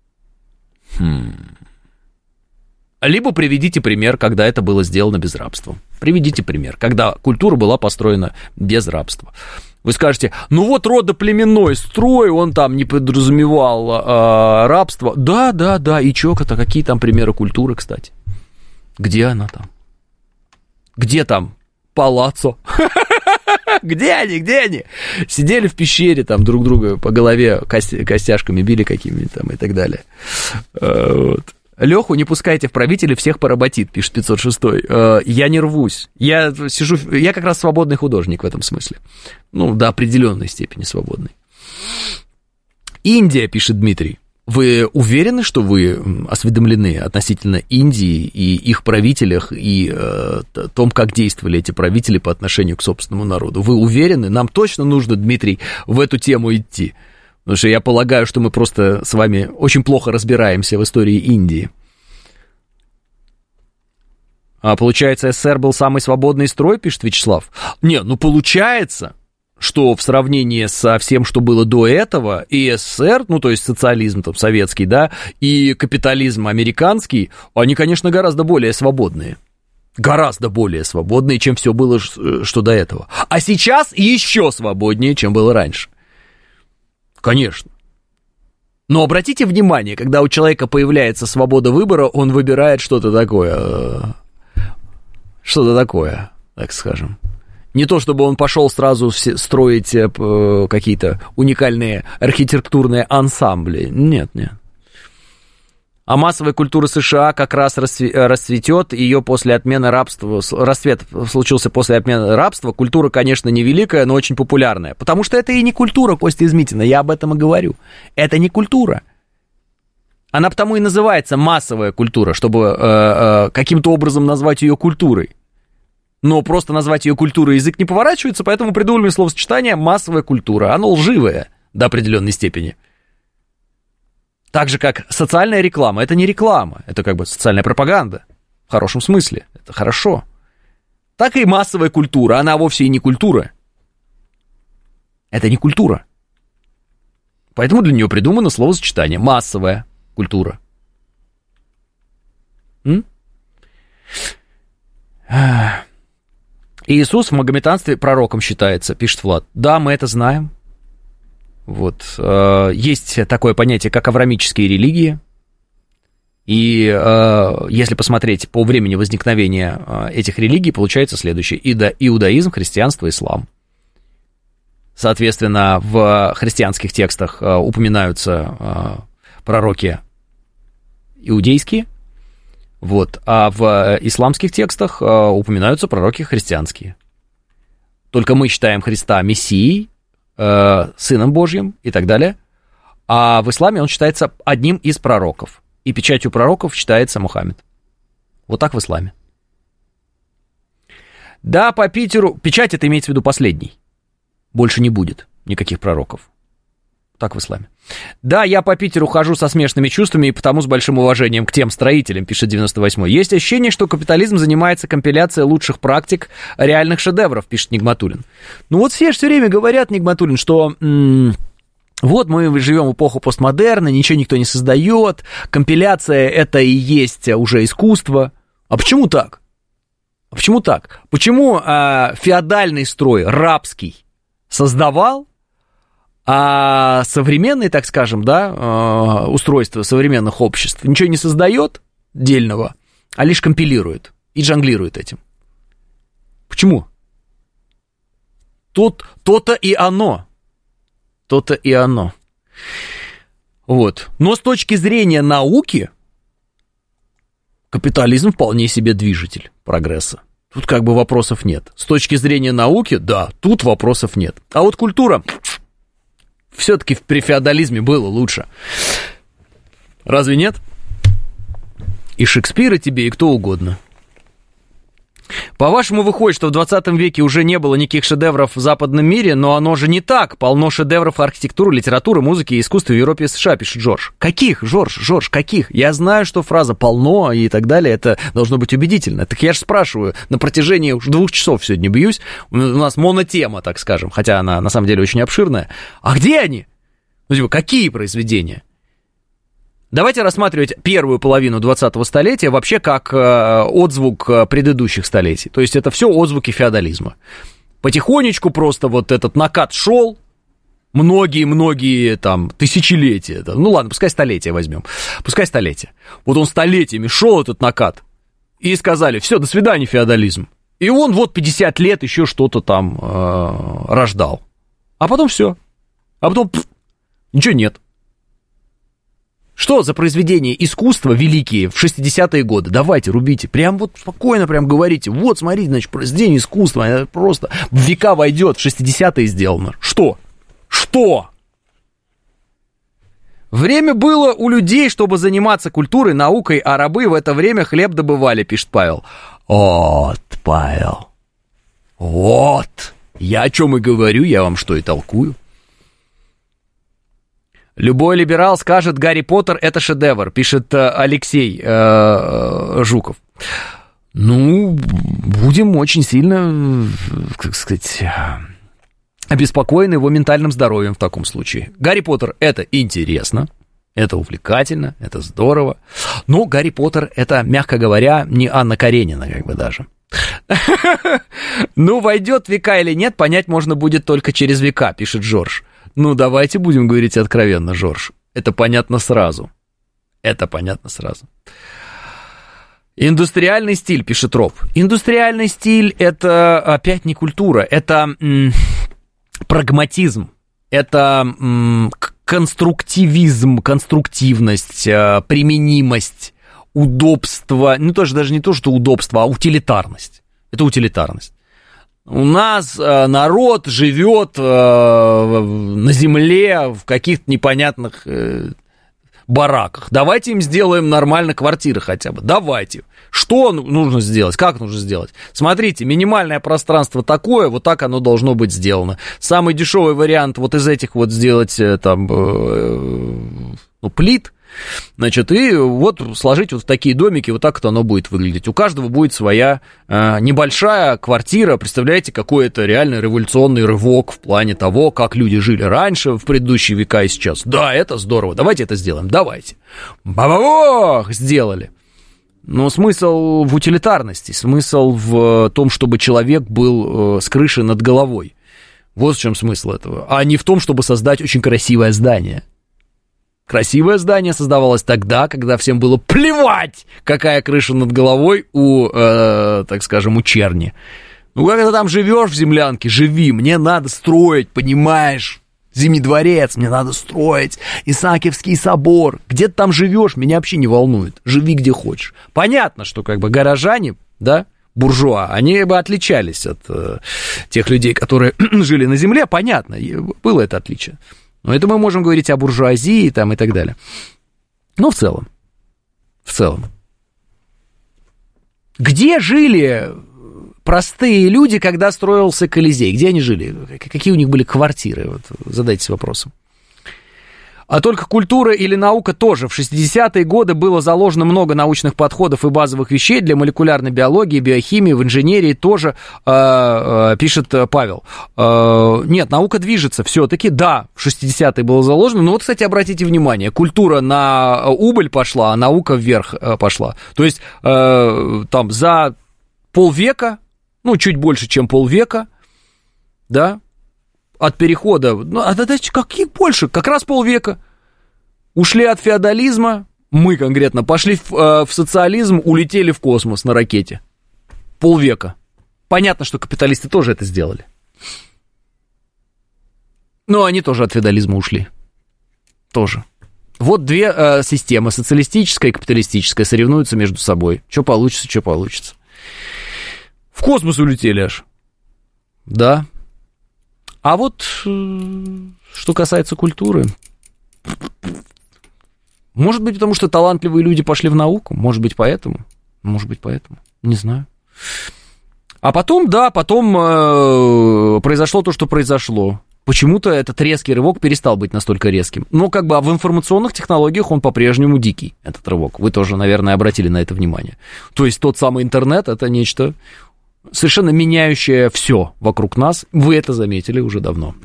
Speaker 2: Либо приведите пример, когда это было сделано без рабства. Приведите пример, когда культура была построена без рабства. Вы скажете, ну вот родоплеменной строй, он там не подразумевал рабство. Да, и чё-то, какие там примеры культуры, кстати? Где она там? Где там палаццо? Где они? Сидели в пещере, там друг друга по голове костяшками били какими-то там и так далее. Вот. Леху не пускайте в правители, всех поработит, пишет 506. Я не рвусь. Я как раз свободный художник в этом смысле. Ну, до определенной степени свободный. Индия, пишет Дмитрий. Вы уверены, что вы осведомлены относительно Индии и их правителях, и том, как действовали эти правители по отношению к собственному народу? Вы уверены? Нам точно нужно, Дмитрий, в эту тему идти. Потому что я полагаю, что мы просто с вами очень плохо разбираемся в истории Индии. А получается, СССР был самый свободный строй, пишет Вячеслав? Не, ну получается, что в сравнении со всем, что было до этого, и СССР, ну то есть социализм там советский, да, и капитализм американский, они, конечно, гораздо более свободные. Гораздо более свободные, чем все было, что до этого. А сейчас еще свободнее, чем было раньше. Конечно. Но обратите внимание, когда у человека появляется свобода выбора, он выбирает что-то такое, так скажем. Не то, чтобы он пошел сразу строить какие-то уникальные архитектурные ансамбли. Нет. А массовая культура США как раз расцветет, ее после отмены рабства, расцвет случился после отмены рабства, культура, конечно, невеликая, но очень популярная, потому что это и не культура, Костя Измитина, я об этом и говорю, это не культура. Она потому и называется массовая культура, чтобы каким-то образом назвать ее культурой. Но просто назвать ее культурой язык не поворачивается, поэтому придумали словосочетание «массовая культура», оно лживое до определенной степени. Так же, как социальная реклама, это не реклама, это как бы социальная пропаганда, в хорошем смысле, это хорошо. Так и массовая культура, она вовсе и не культура. Это не культура. Поэтому для нее придумано словосочетание «массовая культура». Иисус в магометанстве пророком считается, пишет Влад. Да, мы это знаем. Вот. Есть такое понятие, как авраамические религии. И если посмотреть по времени возникновения этих религий, получается следующее. Иудаизм, христианство, ислам. Соответственно, в христианских текстах упоминаются пророки иудейские, вот, а в исламских текстах упоминаются пророки христианские. Только мы считаем Христа Мессией, Сыном Божьим и так далее. А в исламе он считается одним из пророков. И печатью пророков считается Мухаммед. Вот так в исламе. Да, по Питеру... Печать это имеется в виду последний. Больше не будет никаких пророков. Так в исламе. Да, я по Питеру хожу со смешанными чувствами и потому с большим уважением к тем строителям, пишет 98-й. Есть ощущение, что капитализм занимается компиляцией лучших практик реальных шедевров, пишет Нигматуллин. Ну вот все время говорят, Нигматуллин, что... Вот мы живем в эпоху постмодерна, ничего никто не создает, компиляция это и есть уже искусство. А почему так? А почему так? Почему феодальный строй, рабский, создавал, а современные, так скажем, да, устройство современных обществ ничего не создает дельного, а лишь компилирует и жонглирует этим? Почему? То-то и оно. То-то и оно. Вот. Но с точки зрения науки, капитализм вполне себе движитель прогресса. Тут как бы вопросов нет. С точки зрения науки, да, тут вопросов нет. А вот культура, все-таки при феодализме было лучше. Разве нет? И Шекспир, и тебе, и кто угодно. По-вашему, выходит, что в 20 веке уже не было никаких шедевров в западном мире, но оно же не так. Полно шедевров архитектуры, литературы, музыки и искусства в Европе и США, пишет Джордж. Каких, Жорж, каких? Я знаю, что фраза «полно» и так далее, это должно быть убедительно. Так я же спрашиваю, на протяжении 2 часов сегодня бьюсь, у нас монотема, так скажем, хотя она на самом деле очень обширная. А где они? Ну, типа, какие произведения? Давайте рассматривать первую половину 20-го столетия вообще как отзвук предыдущих столетий. То есть это все отзвуки феодализма. Потихонечку просто вот этот накат шел, многие там тысячелетия. Ну ладно, пускай столетия возьмем. Пускай столетия. Вот он столетиями шел этот накат. И сказали, все, до свидания, феодализм. И он вот 50 лет еще что-то там рождал. А потом все. А потом ничего нет. Что за произведения искусства великие в 60-е годы? Давайте, рубите. Прям вот спокойно прям говорите. Вот, смотрите, значит, произведение искусства. Это просто в века войдет. В 60-е сделано. Что? Что? Время было у людей, чтобы заниматься культурой, наукой, а рабы в это время хлеб добывали, пишет Павел. Вот, Павел. Вот. Я о чем и говорю, я вам что и толкую. Любой либерал скажет, Гарри Поттер это шедевр, пишет Алексей Жуков. Ну, будем очень сильно, как сказать, обеспокоены его ментальным здоровьем в таком случае. Гарри Поттер это интересно, это увлекательно, это здорово. Но Гарри Поттер это, мягко говоря, не Анна Каренина, как бы даже. Ну, войдет в века или нет, понять можно будет только через века, пишет Джордж. Ну, давайте будем говорить откровенно, Жорж. Это понятно сразу. Это понятно сразу. Индустриальный стиль, пишет Роб. Индустриальный стиль – это опять не культура, это прагматизм, это конструктивизм, конструктивность, применимость, удобство. Ну, тоже даже не то, что удобство, а утилитарность. Это утилитарность. У нас народ живет на земле в каких-то непонятных бараках. Давайте им сделаем нормально квартиры хотя бы. Давайте. Что нужно сделать? Как нужно сделать? Смотрите, минимальное пространство такое, вот так оно должно быть сделано. Самый дешевый вариант вот из этих вот сделать там плит. Значит, и вот сложить вот в такие домики, вот так вот оно будет выглядеть. У каждого будет своя небольшая квартира. Представляете, какой это реально революционный рывок в плане того, как люди жили раньше, в предыдущие века и сейчас. Да, это здорово, давайте это сделаем, давайте. Ба-ба-бах! Сделали. Но смысл в утилитарности, смысл в том, чтобы человек был с крыши над головой. Вот в чем смысл этого. А не в том, чтобы создать очень красивое здание. Красивое здание создавалось тогда, когда всем было плевать, какая крыша над головой у, так скажем, у черни. Ну, когда там живешь в землянке, живи, мне надо строить, понимаешь? Зимний дворец, мне надо строить, Исаакиевский собор. Где ты там живешь, меня вообще не волнует. Живи где хочешь. Понятно, что как бы горожане, да, буржуа, они бы отличались от тех людей, которые жили на земле, понятно, было это отличие. Но это мы можем говорить о буржуазии там, и так далее. Но в целом. Где жили простые люди, когда строился Колизей? Где они жили? Какие у них были квартиры? Вот, задайтесь вопросом. А только культура или наука тоже. В 60-е годы было заложено много научных подходов и базовых вещей для молекулярной биологии, биохимии, в инженерии тоже, пишет Павел. Нет, наука движется все-таки, да, в 60-е было заложено, но вот, кстати, обратите внимание, культура на убыль пошла, а наука вверх пошла. То есть там за полвека, ну, чуть больше, чем полвека, да, от перехода, ну, каких больше, как раз полвека. Ушли от феодализма, мы конкретно, пошли в социализм, улетели в космос на ракете. Полвека. Понятно, что капиталисты тоже это сделали. Но они тоже от феодализма ушли. Тоже. Вот две системы, социалистическая и капиталистическая, соревнуются между собой. Что получится, что получится. В космос улетели аж. Да. А вот, что касается культуры, может быть, потому что талантливые люди пошли в науку, может быть, поэтому, не знаю. А потом, да, произошло то, что произошло. Почему-то этот резкий рывок перестал быть настолько резким. Но как бы в информационных технологиях он по-прежнему дикий, этот рывок. Вы тоже, наверное, обратили на это внимание. То есть тот самый интернет — это нечто совершенно меняющее все вокруг нас. Вы это заметили уже давно.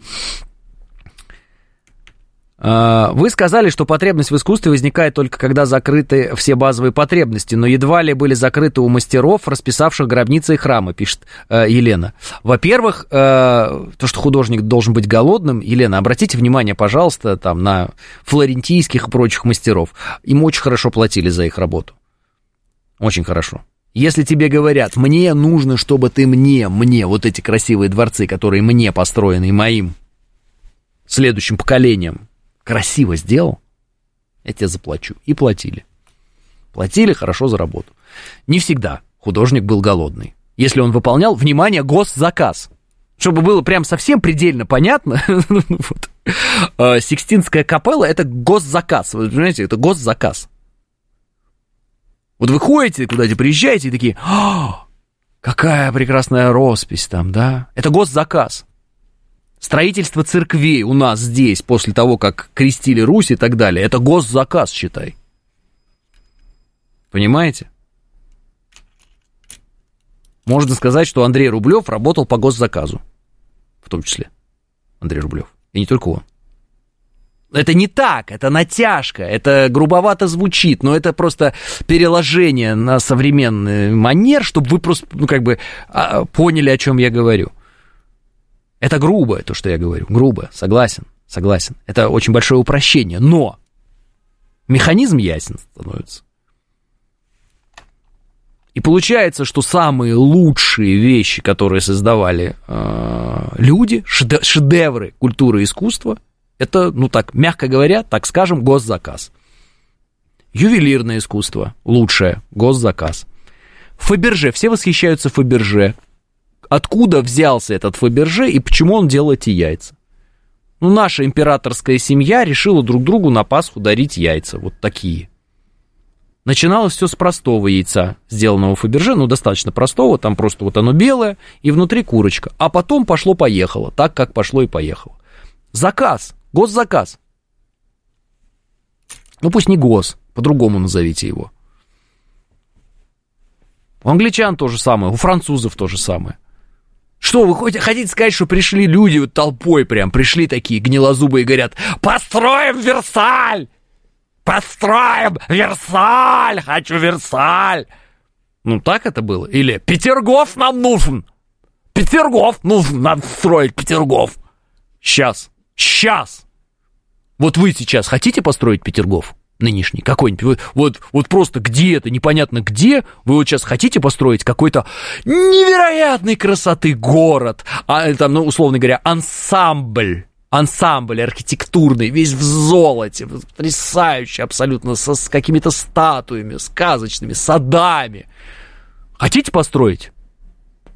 Speaker 2: Вы сказали, что потребность в искусстве возникает только когда закрыты все базовые потребности, но едва ли были закрыты у мастеров, расписавших гробницы и храмы, пишет Елена. Во-первых, то, что художник должен быть голодным, Елена, обратите внимание, пожалуйста, там, на флорентийских и прочих мастеров. Им очень хорошо платили за их работу. Очень хорошо. Если тебе говорят, мне нужно, чтобы ты мне вот эти красивые дворцы, которые мне построены и моим следующим поколением, красиво сделал, я тебе заплачу. И платили. Платили хорошо за работу. Не всегда художник был голодный. Если он выполнял, внимание, госзаказ. Чтобы было прям совсем предельно понятно, Сикстинская капелла — это госзаказ. Вы понимаете, это госзаказ. Вот вы ходите куда-то, приезжаете и такие, какая прекрасная роспись там, да? Это госзаказ. Строительство церквей у нас здесь, после того, как крестили Русь и так далее, это госзаказ, считай. Понимаете? Можно сказать, что Андрей Рублев работал по госзаказу. В том числе Андрей Рублев. И не только он. Это не так, это натяжка, это грубовато звучит, но это просто переложение на современный манер, чтобы вы просто, поняли, о чем я говорю. Это грубо, то, что я говорю, грубо, согласен. Это очень большое упрощение, но механизм ясен становится. И получается, что самые лучшие вещи, которые создавали люди, шедевры культуры и искусства, это, мягко говоря, так скажем, госзаказ. Ювелирное искусство лучшее, госзаказ. Фаберже, все восхищаются Фаберже. Откуда взялся этот Фаберже и почему он делал эти яйца? Наша императорская семья решила друг другу на Пасху дарить яйца, вот такие. Начиналось все с простого яйца, сделанного Фаберже, достаточно простого, там просто вот оно белое, и внутри курочка. А потом пошло-поехало, так как пошло и поехало. Заказ, госзаказ. Пусть не гос, по-другому назовите его. У англичан то же самое, у французов то же самое. Что, вы хотите сказать, что пришли люди вот толпой прям, пришли такие гнилозубые и говорят, построим Версаль! Построим Версаль! Хочу Версаль! Так это было? Или Петергоф нам нужен! Петергоф нужен, надо строить Петергоф! Сейчас! Вот вы сейчас хотите построить Петергоф? Нынешний, какой-нибудь, вот просто где-то, непонятно где, вы вот сейчас хотите построить какой-то невероятной красоты город, там, условно говоря, ансамбль архитектурный, весь в золоте, потрясающий абсолютно, с какими-то статуями, сказочными, садами. Хотите построить?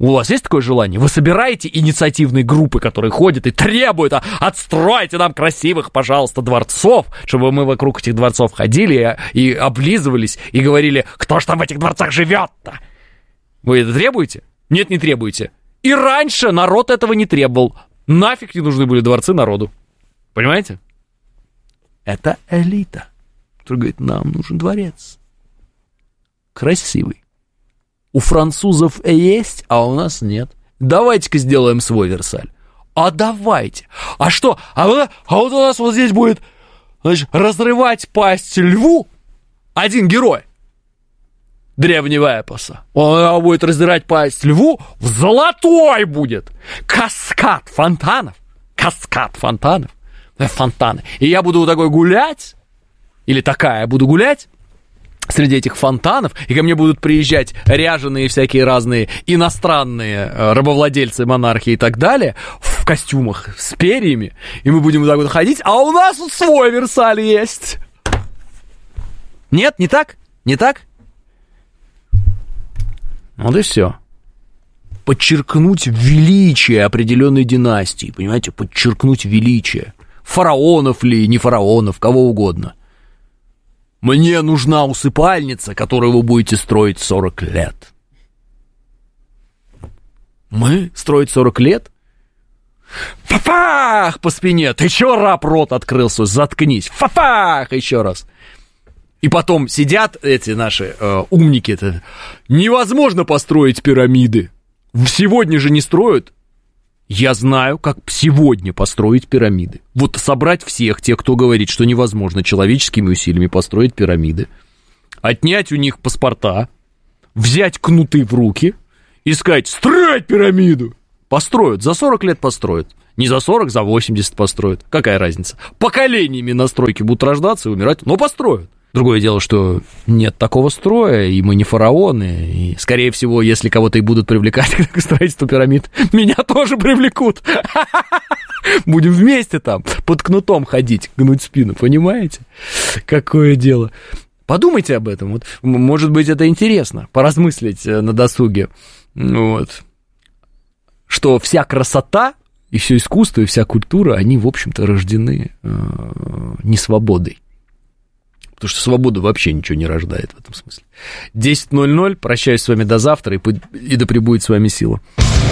Speaker 3: У вас есть такое желание? Вы собираете инициативные группы, которые ходят и требуют: отстройте нам красивых, пожалуйста, дворцов, чтобы мы вокруг этих дворцов ходили и облизывались, и говорили: кто ж там в этих дворцах живет-то? Вы это требуете? Нет, не требуете. И раньше народ этого не требовал. Нафиг не нужны были дворцы народу. Понимаете? Это элита, которая говорит: нам нужен дворец. Красивый. У французов есть, а у нас нет. Давайте-ка сделаем свой Версаль. А давайте. А что? А вот у нас вот здесь будет, значит, разрывать пасть льву один герой древнего эпоса. Он будет раздирать пасть льву, в золотой будет каскад фонтанов. Каскад фонтанов. Фонтаны. И я буду вот такой гулять, или такая буду гулять среди этих фонтанов, и ко мне будут приезжать ряженые всякие разные иностранные рабовладельцы, монархи и так далее, в костюмах с перьями, и мы будем вот так вот ходить, а у нас тут свой Версаль есть. Нет, не так? Не так? Вот и все. Подчеркнуть величие определенной династии, понимаете? Подчеркнуть величие. Фараонов ли, не фараонов, кого угодно. Мне нужна усыпальница, которую вы будете строить 40 лет. Мы строить 40 лет? Фа-фах по спине. Ты чё, раб, рот открылся? Заткнись. Фа-фах еще раз. И потом сидят эти наши умники-то. Невозможно построить пирамиды. Сегодня же не строят. Я знаю, как сегодня построить пирамиды. Вот собрать всех тех, кто говорит, что невозможно человеческими усилиями построить пирамиды, отнять у них паспорта, взять кнуты в руки и сказать: строить пирамиду. Построят, за 40 лет построят. Не за 40, за 80 построят. Какая разница? Поколениями на стройке будут рождаться и умирать, но построят. Другое дело, что нет такого строя, и мы не фараоны, и, скорее всего, если кого-то и будут привлекать к строительству пирамид, меня тоже привлекут. Будем вместе там под кнутом ходить, гнуть спину, понимаете? Какое дело. Подумайте об этом, вот, может быть, это интересно, поразмыслить на досуге, вот, что вся красота, и все искусство, и вся культура, они, в общем-то, рождены несвободой. Потому что свобода вообще ничего не рождает в этом смысле. 10:00, прощаюсь с вами до завтра, и да пребудет с вами сила.